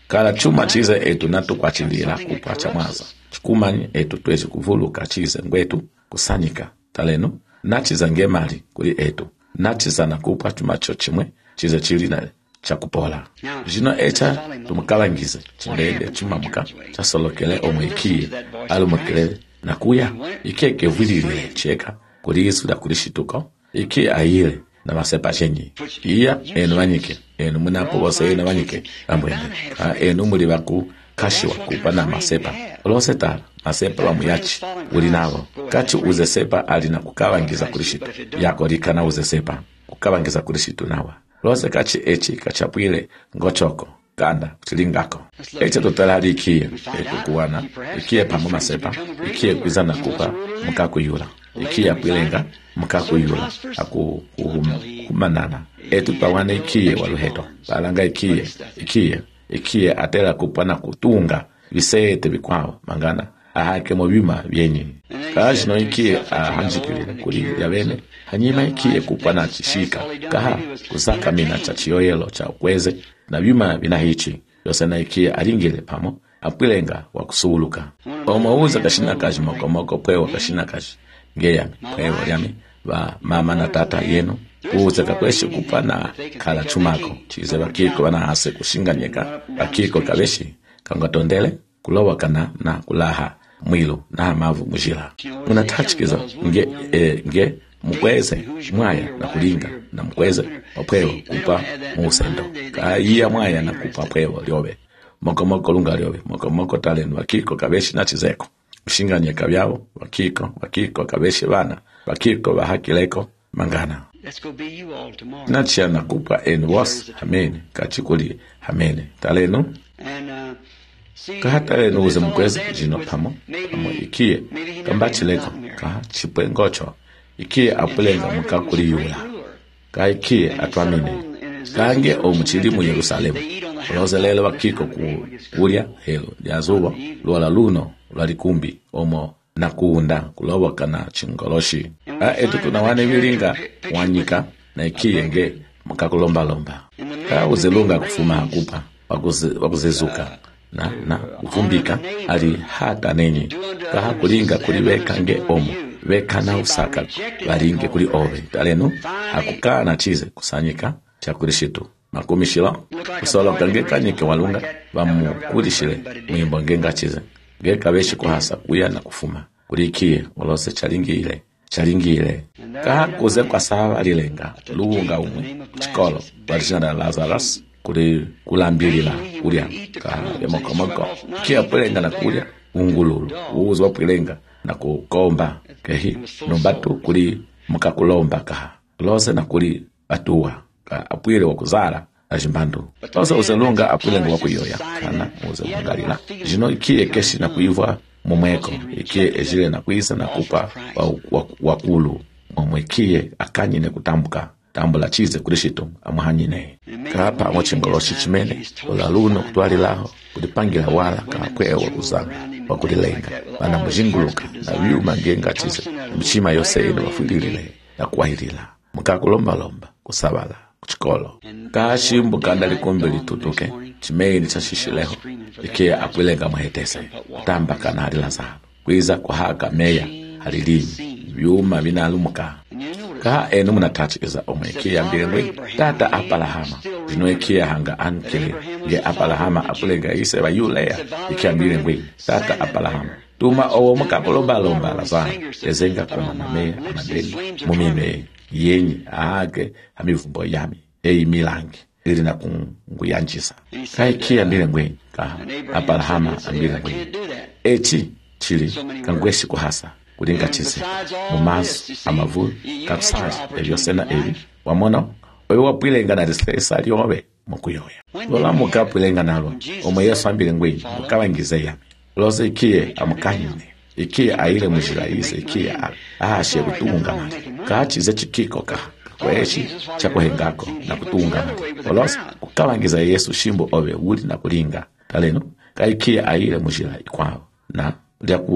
kala chuma chize etu natu kwa chindira kupa chamwaza chikumani etu tuwezi kuvuluka chize ngwetu kusanyika taleno nachiza ngemali kuli etu nachiza nakupa chuma chochimwe chize chili na chakupola jino echa tumukalangize chindende chimamuka chasolokele omwikiye alumukele nakuya ikeke vilile cheka kuli Yesu da kuli shituko iki ayile na masepa chenyi iya enu wanyike enu munapo wose enu wanyike ambwende enu muli waku kashi wakupa na masepa oloseta masepa wa muyachi uli navo kachi uze sepa alina kukawangiza kulishitu yako lika na uze sepa kukawangiza kulishitu nawa lose kachi echi kachapwile ngochoko kanda kutilingako eche tutalari ikie ekukuwana ikie pamu masepa ikie kwizana kupa mkakuyula ikie apwilenga mkakuyula aku kumanana etu pawane ikie waluheto palanga ikie ikie ikie atela kupana kutunga visete bikwao mangana ahake mobima byenyi kaji no ikie ahanjikile kuli yabene hanyima ikie kupana chishika kaha kusaka mina cha chiyoyelo cha ukweze na bima binahichi yose na ikie alingile pamo apwilenga wakusuluka omauza kashina kaji moko moko pwewa kashina kaji ngeya pwewa yami ba mama na tata yenu uze kakweshi kupana kala chumako chize bakiko bana hase kushinganyeka bakiko kabeshi kangatondele kulowa kana na kulaha mwilo na mavu mujila unatachikiza nge e, nge mkweze mwaya na kulinga na mkweze opwewa kupa musendo kaiya mwaya na kupa pwewa lyobe moko moko lunga lyobe moko moko talenu bakiko kabeshi na chizeko kushinganyeka byabo bakiko bakiko kabeshi bana bakiko bahakileko mangana Let's go be you all tomorrow. Nachia nakupa enu was hamene kachikuli hamene talenu And uh see kahatalenu uze mkweze jino pamo pamo ikie kambachi leko kaha chipwe ngocho ikie apulenga mkakuli yula kaha ikie atuamine kange o mchili mu Yerusalemu ulozelele wakiko kuulia helo liazuwa luala luno lwalikumbi omo nakuunda kulowa kana chingoloshi a etu kuna wane vilinga wanyika na ikie nge mkakulomba lomba ka uzelunga kufuma hakupa wakuzezuka na na kufumbika ali hata nenyi kaha kulinga kuliweka nge omo weka na usaka walinge kuli owe talenu hakukaa na chize kusanyika chakulishitu makumishilo kusolo kange kanyike walunga bamu kulishile mwimbo ngenga chize ngeka beshi kuhasa kuya na kufuma kulikie walose chalingile chalingile kaha kuze kwa sawa lilenga luunga umwe chikolo walijana Lazarus kuli kulambilila kulia kaha ya moko moko kia pulenga na kulia ungululu uuzi wa pulenga na kukomba kehi numbatu kuli mkakulomba kaha lose na kuli atuwa ka apuile wakuzara ajimbandu lose uzelunga apulenga wakuyoya kana uze mungalila jino ikie keshi na kuivwa mumweko ikie ejile na kuisa na kupa wakulu mumwekie akanyine kutambuka tambula chize kulishitu amuhanyine kapa mochingoloshi chimene ulaluno kutwali laho kulipangila wala kakwewa uzanga wakulilenga bana mujinguluka na vyuma ngenga chize mchima yose ino wafudilile na kuwahilila mkakulomba lomba kusabala kuchikolo kashimbu kanda likumbi litutuke chimeni cha shishileho ikie apwilenga muhetese tamba kana halilazano kwiza kwa haka meya halilimi vyuma vinalumuka kaha enu munatachikiza omwekia mbirengwe tata apalahama zinoekia hanga ankele nge apalahama apwilenga ise wa yulea ikia mbirengwe tata apalahama tuma owo mukakulomba lomba lazano ezenga kuma na meya amadeni mumime yenyi aage hamivumbo yami eyi milangi ili na kunguyanjisa kaikia mbirengwe kaha apalahama mbirengwe echi chili kangweshi kuhasa kulinga chize mumazu amavu kapsaji ebyosena ebi wamona oyo wapwilenga na disesa lyobe mukuyoya lola mukapwilenga nalo omo Yesu ambirengwe mukabangize yami lose ikie amukanyine ikie aile mujira ise ikie ahashe kutunga mali kachize chikiko ka kweshi chakuhengako na kutunga mali lose kukabangiza Yesu shimbo obe uli na kulinga taleno kaikia aile mujira ikwao na lyaku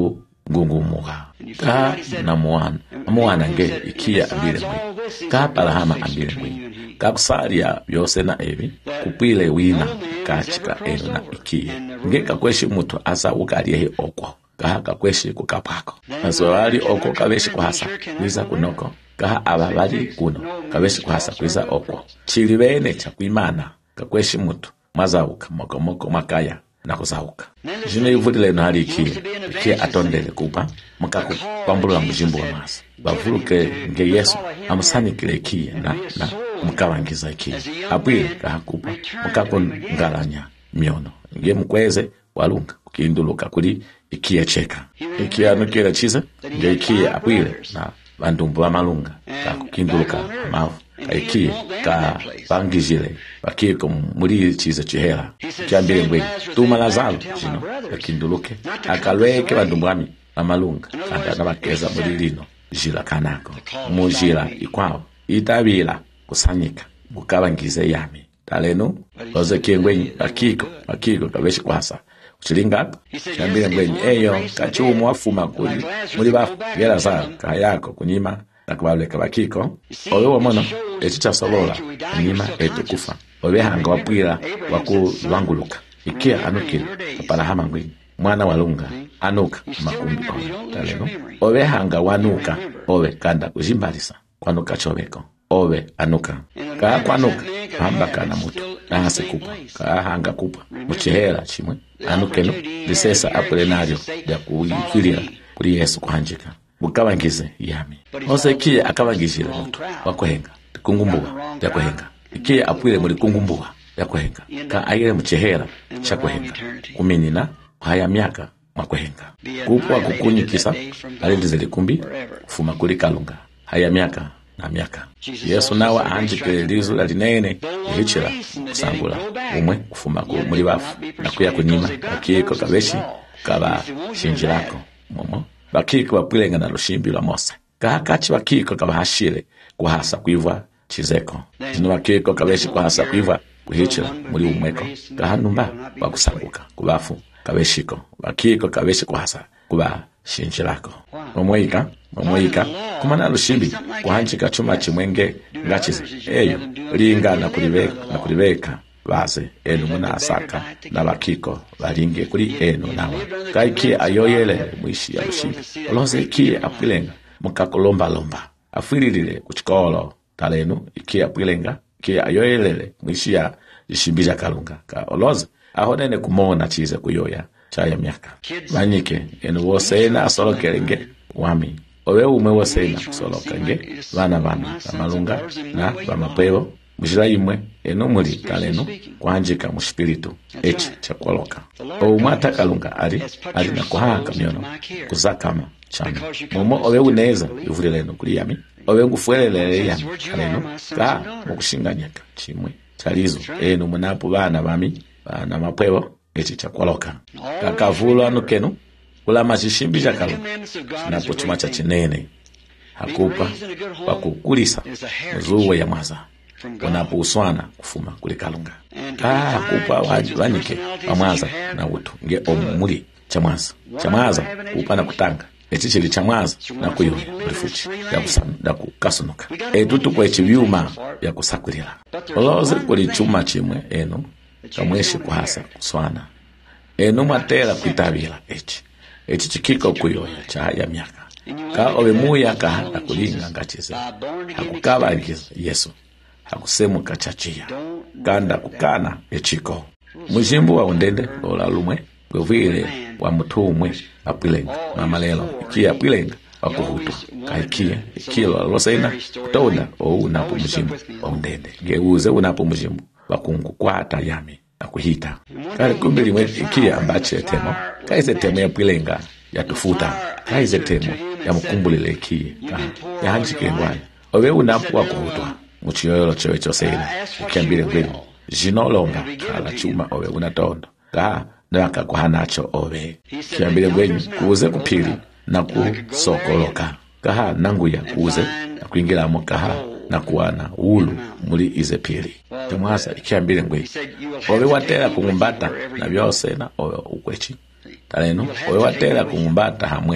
ngungumuka ka na muwana muwana nge ikia ambile mwe ka palahama ambile mwe ka kusalia byose na ebi kupile wina kachika eno na ikia nge kakweshi mutu asa ukaliehe okwo kaha kakweshi kukapako aswali oko kabeshi kuhasa kwiza kunoko kaha ababali kuno kabeshi kuhasa kwiza okwo chilibene cha kuimana kakweshi mutu mazauka moko moko makaya na kuzauka jino yivudile no hali ikia ikia atondele kupa makaku pambulula mujimbo wa masa bavuluke nge Yesu amusanikile ikia na na mukawangiza ikia apwile kahakupa makaku ngalanya miono nge mkweze walunga kukinduluka kuli ikia cheka ikia nukira chiza nge ikia apwile na bandumbu wa malunga kakukinduluka mavu ka ikia ka pangijile bakiko muri chiza chihera kiambile ngwe tuma Lazaro jino akinduluke akalweke bandumbwami amalunga kanda nabakeza muri lino jila kanako mujila ikwao itabila kusanyika bukabangize yami taleno oze kengwe bakiko bakiko kabeshi kwasa kuchilinga kiambile ngwe eyo kachumu wafuma kuli muri bafu gera za kayako kunyima nakubaleka bakiko owe womono echicha solola kunyima etukufa owe hanga wapwira wakubanguluka ikia anukile kapala hama ngwe mwana walunga anuka makumbi owe taleno owe hanga wanuka owe kanda kujimbalisa kwanuka chobeko owe anuka kaa kwanuka hambaka na mutu na hase kupa kaa hanga kupa muchihera chimwe anukeno lisesa apule naryo ya kuwikilira kuli Yesu kuhanjika bukabangize yami ose ikia akabangishira mutu wakuhenga kungumbuwa ya kuhenga ikia apwile muri kungumbuwa ya kuhenga ka aire muchihera cha kuhenga kuminina haya miaka mwakuhenga kupwa kukunyikisa alilize likumbi kufuma kuli kalunga haya miaka na miaka Yesu nawa anjike lizu la linene ihichira kusangula umwe kufuma ku muri bafu na kuya kunyima akiko kabeshi kaba shinjirako momo bakiko bapwilenga na rushimbi la Mose kakachi bakiko kabahashire kuhasa kuivwa chizeko jino bakiko kabeshi kuhasa kuivwa kuhichira muri umweko kahanumba bakusanguka kubafu kabeshiko bakiko kabeshi kuhasa kuba shinjirako omweika omweika kumana rushimbi kuhanjika chuma chimwenge ngachize eyo linga na kulibeka na kulibeka baze eno muna asaka na bakiko balinge kuli eno nawa kaiki ayoyele mwishi ya rushimbi olonze ikie apwilenga mukakolomba lomba afwililile kuchikolo taleno ikie apwilenga ikie ayoyelele mwishi ya ishimbija kalunga ka oloze ahonene kumona chize kuyoya chaya miaka banyike eno wosena asolokelenge wami owe umwe wosena kusoloka nge bana bana amalunga na bamapeo mujira imwe eno muri taleno kuhanjika mu spiritu echi chakwaloka o mata kalunga ari ari na kuhaka myono kuzakama chama momo owe uneza ivuleleno kuli yami owe ngufuelele yami taleno ka mukushinganyaka chimwe chalizo eno munapo bana bami bana mapeo echi chakwaloka kakavula nukenu kula machishimbi cha kalunga napo chuma cha chinene hakupa wakukulisa mzuwe ya maza wanapo uswana kufuma kuli kalunga kaa hakupa waji wanike wa maza na utu nge omuli cha maza cha maza kupa na kutanga echichili cha maza na kuyo rifuchi ya kusanu ya kukasunuka etutu kwa echivyuma ya kusakulila oloze kuli chuma chimwe eno kamweshi kuhasa kuswana eno matela kuitabila echi echi chikiko kuyoya cha haya miaka ka owe muya ka hakulinga ngachize hakukaba Yesu hakusemu kachachia kanda kukana echiko mujimbu wa undende lola lumwe gwevile wa mutumwe apwilenga mamalelo ikia apwilenga wakuhutu kaikia ikilo losena kutonda o unapo mujimbu wa undende ngeuze unapo mujimbu wakungu kwata yami akuhita kale kumbili mwe ikia ambache temo kaize temo ya pwilenga ya tufuta kaize temo ya mkumbulile ikia ya hanjike ngwani owe unapo wakuhutwa muchiyoyolo chewe chosena ikiambile ngwini jinolonga kala chuma owe unatondo ka ndaka kuhanacho owe kiambile ngwini kuuze kupili na kusokoloka kaha nanguya kuuze na kuingira mo kaha na kuwana ulu muri ize pili tumwasa ikiambile ngwini owe watera kungumbata na byose na owe ukwechi taleno owe watera kungumbata hamwe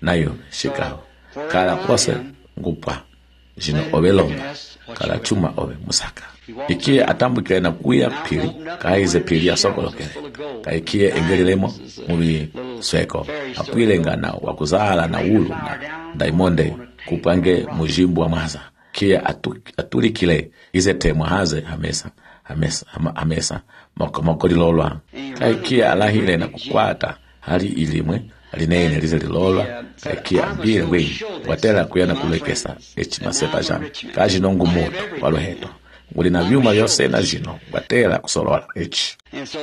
nayo shikaho kala kwase ngupa jino obe longa kala chuma obe musaka ikie atambukile na kuya pili kaize pili ya sokolokele kaikie engelelemo mubi sweko apwilenga na wakuzala na ulu na daimonde kupange mujimbu wa maza kia atu, atulikile ize temo haze hamesa hamesa hamesa moko moko lilolwa kaikia alahile na kukwata hali ilimwe alinene lize lilolwa kaikia mbile wengi watela kuyana kulekesa echi masepa jami kaji nongu moto waluheto nguli na vyuma yose na jino watela kusolola echi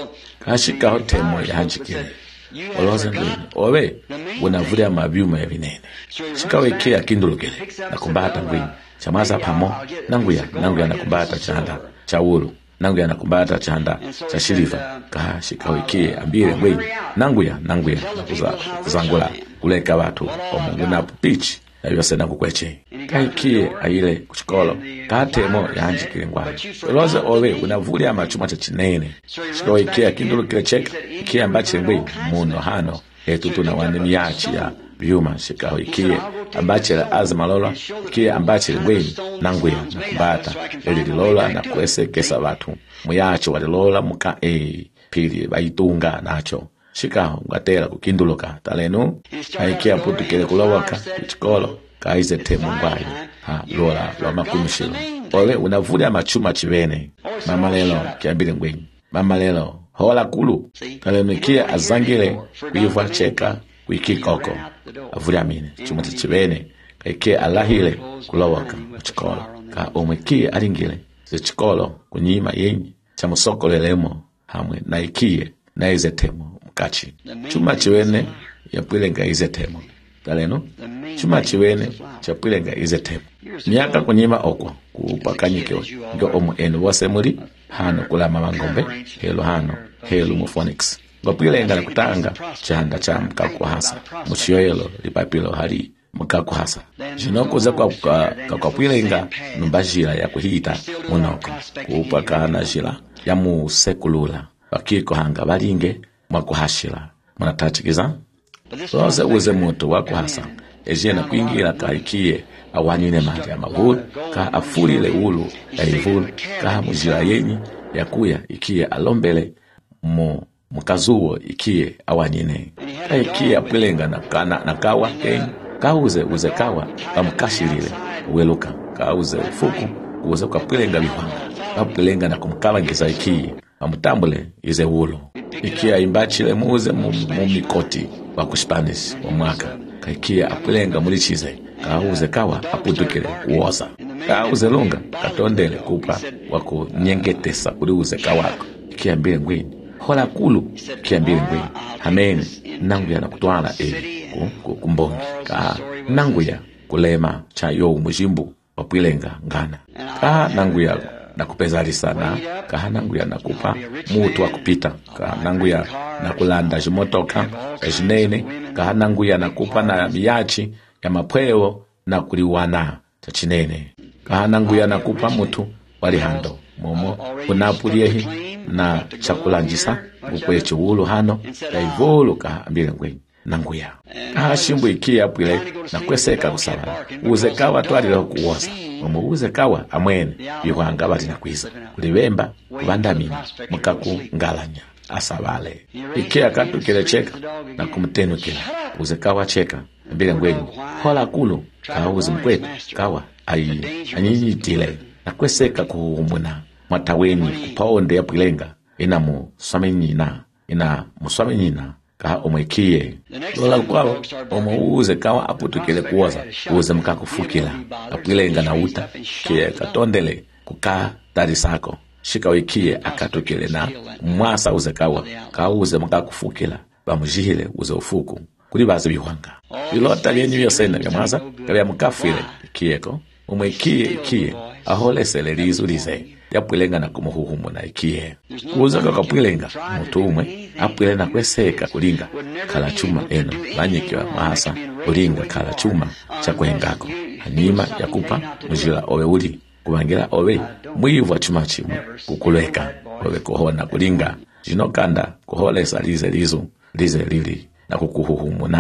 kashika hotemo ya hanjikile oloze mbili owe unavulia mavyuma ya vinene shikawe kia kindulukile na kumbata mbili chamaza pamo nanguya nanguya na kumbata chanda cha ulu nanguya na kumbata chanda cha shilifa kaha shikawe kia ambile mbili nanguya nanguya na kuza, kuzangula kuleka watu omungu na pichi na yose na kukweche kaikie aile kuchikolo katemo ya hanjikile ngwani oloze owe unavulia machuma cha chinene shikawe kia kindulukile cheka kia ambache mbili muno hano etutu na wani miyachi ya vyuma shikaho ikie ambache la azma lola ikie ambache lweni nanguya na kubata eli lilola na kwese kesa watu muyacho walilola muka ee pili baitunga nacho shikaho ngatela kukinduluka talenu haikia putu kile kulowaka kuchikolo kaize temu ngwayo ha lola lo makumishilo owe unavulia machuma chivene mama lelo kiambile ngwenyi mama lelo hola kulu talenu ikia azangile kuivwa cheka wiki koko avulia mine chuma chivene kaikie alahile kulowaka uchikolo ka omwekie alingile zichikolo kunyima yenyi cha musokolelemo hamwe na ikie na ize temo mkachi chuma chivene ya pwilenga ize temo taleno chuma chivene cha pwilenga ize temo miaka kunyima okwa kupakanyikiwa ngo omu enu wase muri hano kula mama ngombe helo hano helo mu phonics ngopwilenga na kutanga chanda cha mkaku hasa muchiyoyelo lipapilo hali mkaku hasa jinokuza kwa kwa, kwa pwilenga numbajira ya kuhita munoko kupakana jila ya mu sekulula bakiko hanga balinge mwakuhashila munatachikiza soze uze mutu wakuhasa ejena kuingira kaikie awanyine mali ya mabulu ka afulile ulu ya ivulu ka mujira yenyi ya kuya ikie alombele mu mukazuo ikie awanyine ka ikie apwilenga na, kana, na kawa kenyi kauze uze kawa kamukashilile uweluka kauze ufuku uze ukapwilenga bihwanga kapwilenga na kumkalangiza ikie amutambule ize ulu ikia imbachile muze mumikoti wa kuspanish wa mwaka kaikia apwilenga mulichize kauze kawa aputukile uoza kauze lunga katondele kupa wako nyengetesa uliuze kawako ikia mbile ngwini hola kulu ikia mbile ngwini hameni nanguya na kutwala e kumbongi ka nanguya kulema cha yo mujimbu wapwilenga ngana ka nanguya na kupezali sana ka nanguya na kupa mutu wa kupita ka nanguya na kulanda jimotoka jinene ka nanguya na kupa na miyachi ya mapweo na kuliwana cha chinene ka nanguya na kupa mutu wali hando momo unapulie na chakulanjisa ukweche ulu hano ya ivolu ka ambile ngwenyi nanguya ka shimbu ikia pwile na kweseka kusabala uze kawa twalilo kuwoza momo uze kawa amwene bihwanga bali na kwiza kulibemba kubandamini mukaku ngalanya asabale ikia katu kile cheka na kumtenu kila uze kawa cheka mbile ngwenyi hola kulu ka uze mkwetu kawa ayi anyinyi tile na kweseka kuhumuna mataweni kupaonde ya pwilenga ina mu swamenyina ina muswamenyina ka omwekie lola kwalo omuuze kawa aputukile kuoza uze mkakufukila apwilenga na uta kie katondele kuka tarisako shika wikie akatukile na mwasa uze kawa ka uze mkakufukila bamujihile uze ufuku kuli bazi bihwanga ilota byenyi byosena byamaza kabya mukafile kieko umwekie ikie aholesele lizulize yapwilenga na kumuhuhumu na ikie uza kakapwilenga mutu umwe apwile na kweseka kulinga kala chuma eno banyikiwa mahasa kulinga kala chuma cha kuhengako hanima ya kupa mujila owe uli kubangira owe mwivu wa chuma chimwe kukuleka owe kuhona kulinga jinokanda kuholesa lize lizu lize lili na kukuhuhumu na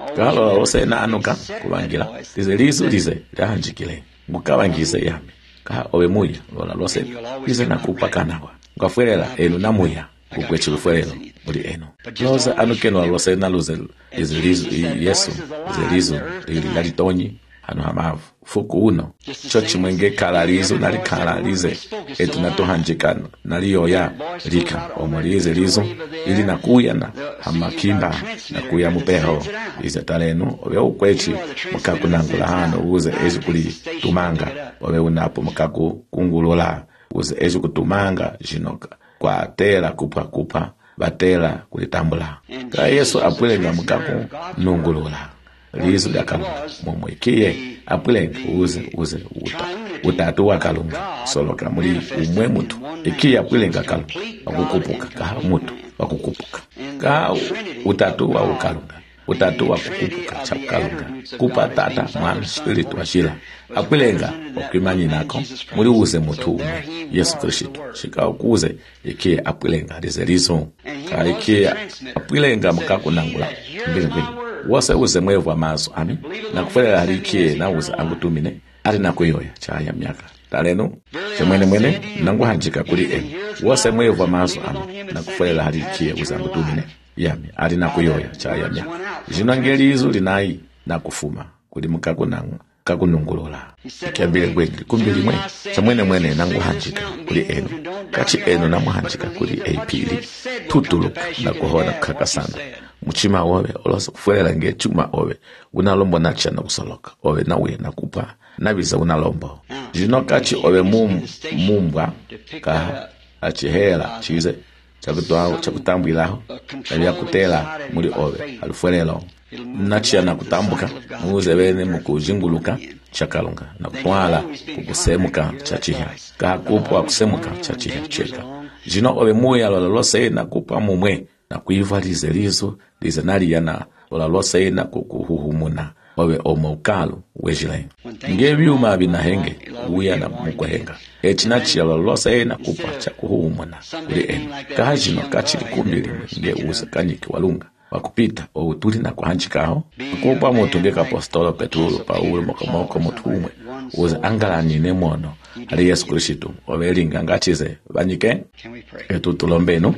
kalola lose na anuka kubangira lize lizu lize lyahanjikile ngukabangize yami ka owe muya lola lose lize nakupakanawa ngafwelela enu namuya kukwechi lufwelelo muri enu loza anukeno lose na luze lize lizu yesu lize lizu ili lalitonyi hano hamavu fuku uno chochi mwenge kala lizu nalikala lize etu natohanjikana naliyoya lika omolize lizu ili nakuya na hamakimba nakuya mupeho lize talenu owe ukwechi mukaku nangula hano uze eji kuli tumanga owe unapo mukaku kungulola uze eji kutumanga jinoka kwa tela kupa kupa batela kulitambula ka yesu apwelenga mukaku nungulula lizu dakalunga mumwikiye apwelenga uze uze uta utatu wakalunga soloka muri umwe mutu ikiye apwelenga kalunga wakukupuka ka mutu wakukupuka ka utatu wa ukalunga utatu wakukupuka chakalunga kupa tata mwana spiritu washila apwelenga wakimanyi nako muri uze mutu umwe Yesu Kristo shika ukuze ikiye apwelenga lize lizu ka ikiye apwelenga mukaku nangula mbili mbili wose uze mwevu amaso ami nakufela halikie na uze angutumine ali nakuyoya chaya myaka talenu chemwene mwene nanguhanjika kuli enu wose mwevu amaso ami nakufela halikie uze angutumine yami ali nakuyoya chaya myaka jinangeli izu linayi nakufuma kuli mukaku nangu kakunungulola ikiambile kweli kumbili mwe chamwene mwene nanguhanjika kuli enu kachi enu namuhanjika kuli eipili tutuluka na kuhona kakasana muchima owe olosa kufuela nge chuma owe unalombo nacha na kusoloka owe nawe nakupa nabiza unalombo jino kachi owe mum, mumbwa ka achihela chize chakutambwilaho nabia kutela muri owe alufuelelo nachia na kutambuka muze bene mukujinguluka chakalunga na kwala kukusemuka chachiha ka kupwa kusemuka chachiha cheka jino owe muya lolose na kupa mumwe na kuivalize lizo lize naliya na lolose na kukuhuhumuna owe omokalu wejile ngebyuma binahenge uya na mukwenga echinachia lolose na kupa chakuhuhumuna uli enu kahajino kachili kumbili nge uze kanyiki walunga wakupita outuli na kuhanjikaho kupa moto ngeka apostolo Petro Paulo mokomoko mutumwe uze angalani nemono ali Yesu Kristo obelinga ngachize banyike etu tulombeno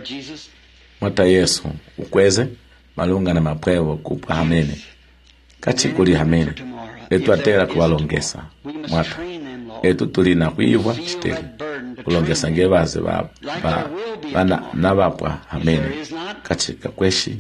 mata Yesu ukweze malunga na mapwevo kupa hamene kachikuli hamene etu atera kuwalongesa mwata etu tulina kuivwa chiteli kulongesa ngebaze ba ba bana nabapwa hamene kachika kweshi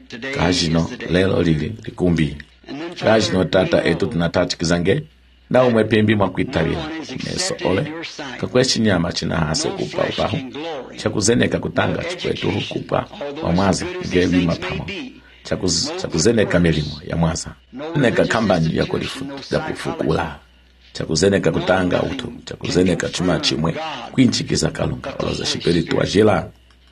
kajino lelo lili likumbi kajino tata etu tunatati kizange na umwe pimbi mwakuitabila kumeso ole kakweshi nyama china hase kupa upahu chakuzeneka kutanga chikwetu kupa wa mwaza ngebi mapamo chakuzeneka milimo ya mwaza neka kambani ya kulifu ya kufukula chakuzeneka kutanga utu chakuzeneka chuma chimwe kwinchikiza kalunga oloza shipiritu wajila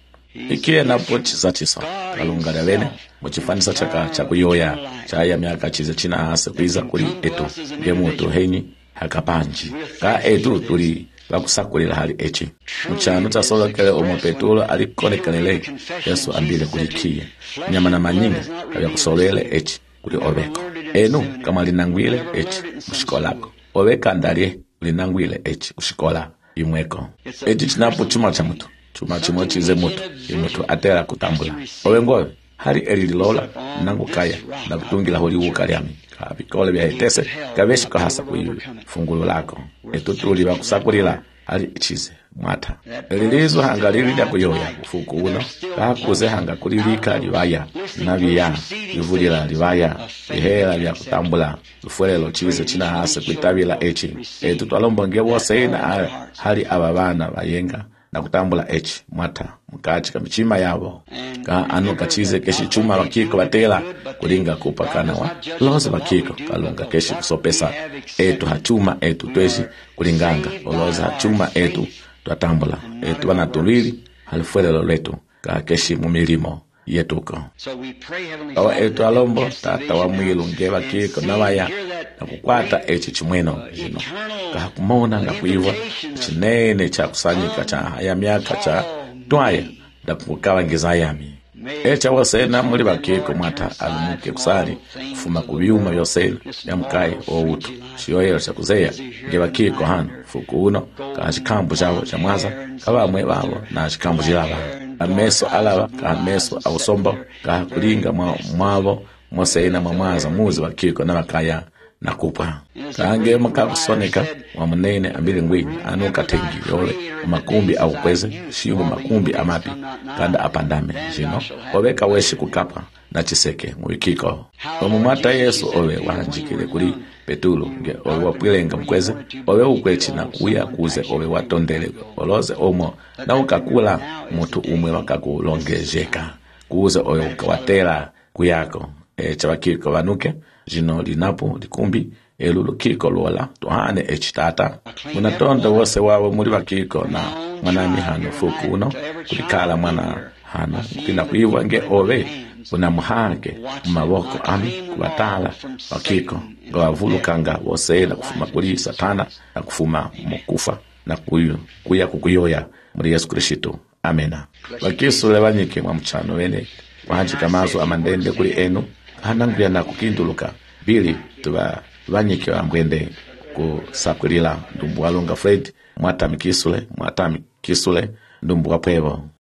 ikiye na pochi za chiso kalunga lewene muchifanisa chaka chakuyoya chaya miaka chize china hase kuiza kuli etu ngemutu henyi hakapanji ka etu tuli bakusakulila hali echi muchano tasolokele omo Petro alikonekele Yesu ambile kulikie nyama na manyinga kabya kusolele echi kuli obeko enu kama linangwile echi mushikolako obeka ndalye linangwile echi ushikola imweko echi chinapo chuma cha mutu chuma chimwe chize mutu imutu atera kutambula owengoyo hali elilola nangu kaya na kutungila holi ukaliami kabikole bya etese kabeshi kahasa kuyiwe fungulo lako etutuli bakusakulila hali chize mwata elilizo hanga lilida kuyoya ufuku uno kakuze hanga kulilika liwaya nabiya livulila liwaya ihela lya kutambula lufuelelo chize china hasa kuitabila echi etutwalombo ngewose ina hali ababana bayenga na kutambula echi mwata mkachi kamichima yabo ka anu kachize keshi chuma wakiko batela kulinga kupakana wa loze wakiko kalunga keshi kusopesa etu hachuma etu tweshi kulinganga loze hachuma etu tuatambula etu wanatulili halifuelelo letu ka keshi mumilimo yetuko awa etu alombo tata wa mwilu ngeva kiko na waya na kukwata echi chimweno jino kakumona nga kuiva chinene cha kusanyika cha haya miaka cha twaya da kukawa ngeza yami echa wasena muli bakiko mwata alimuke kusali kufuma kubyuma byose yamukai outu shiyoyero chakuzeya nge bakiko hano fuku uno ka chikambu chabo chamwaza kabamwe babo na chikambu chilaba ameso alaba ka meso ausombo ka kulinga mwa mwabo mosena mwamwaza muzi bakiko na bakaya nakupwa kange makakusoneka wa munene ambili ngwini anuka tengi yole makumbi au kweze shiumu makumbi amapi kanda apandame jino obeka weshi kukapa na chiseke mwikiko omumata Yesu owe wahanjikile kuli Petulu nge owe wapwilenga mkweze owe ukwechi na kuya kuze owe watondele oloze omo na ukakula mutu umwe wakakulongejeka kuze owe ukawatela kuyako e chabakiko wanuke jino linapo likumbi elulu kiko lola tuhane echitata munatonda wose wabo muri bakiko na mwanami hano fuku uno kulikala mwana hano kina kuiwa nge owe unamuhage mumaboko ami kubatala bakiko ngawavulukanga wose na kufuma kuli satana na kufuma mukufa na kuyu kuya kukuyoya muri Yesu Kristo amena bakiso lebanyike mwa mchano wene wahajika mazo amandende kuli enu hananguya na kukinduluka bili tuba banyike wambwende kusakulila ndumbu walunga Fred mwata mikisule mwata mikisule ndumbu wapwevo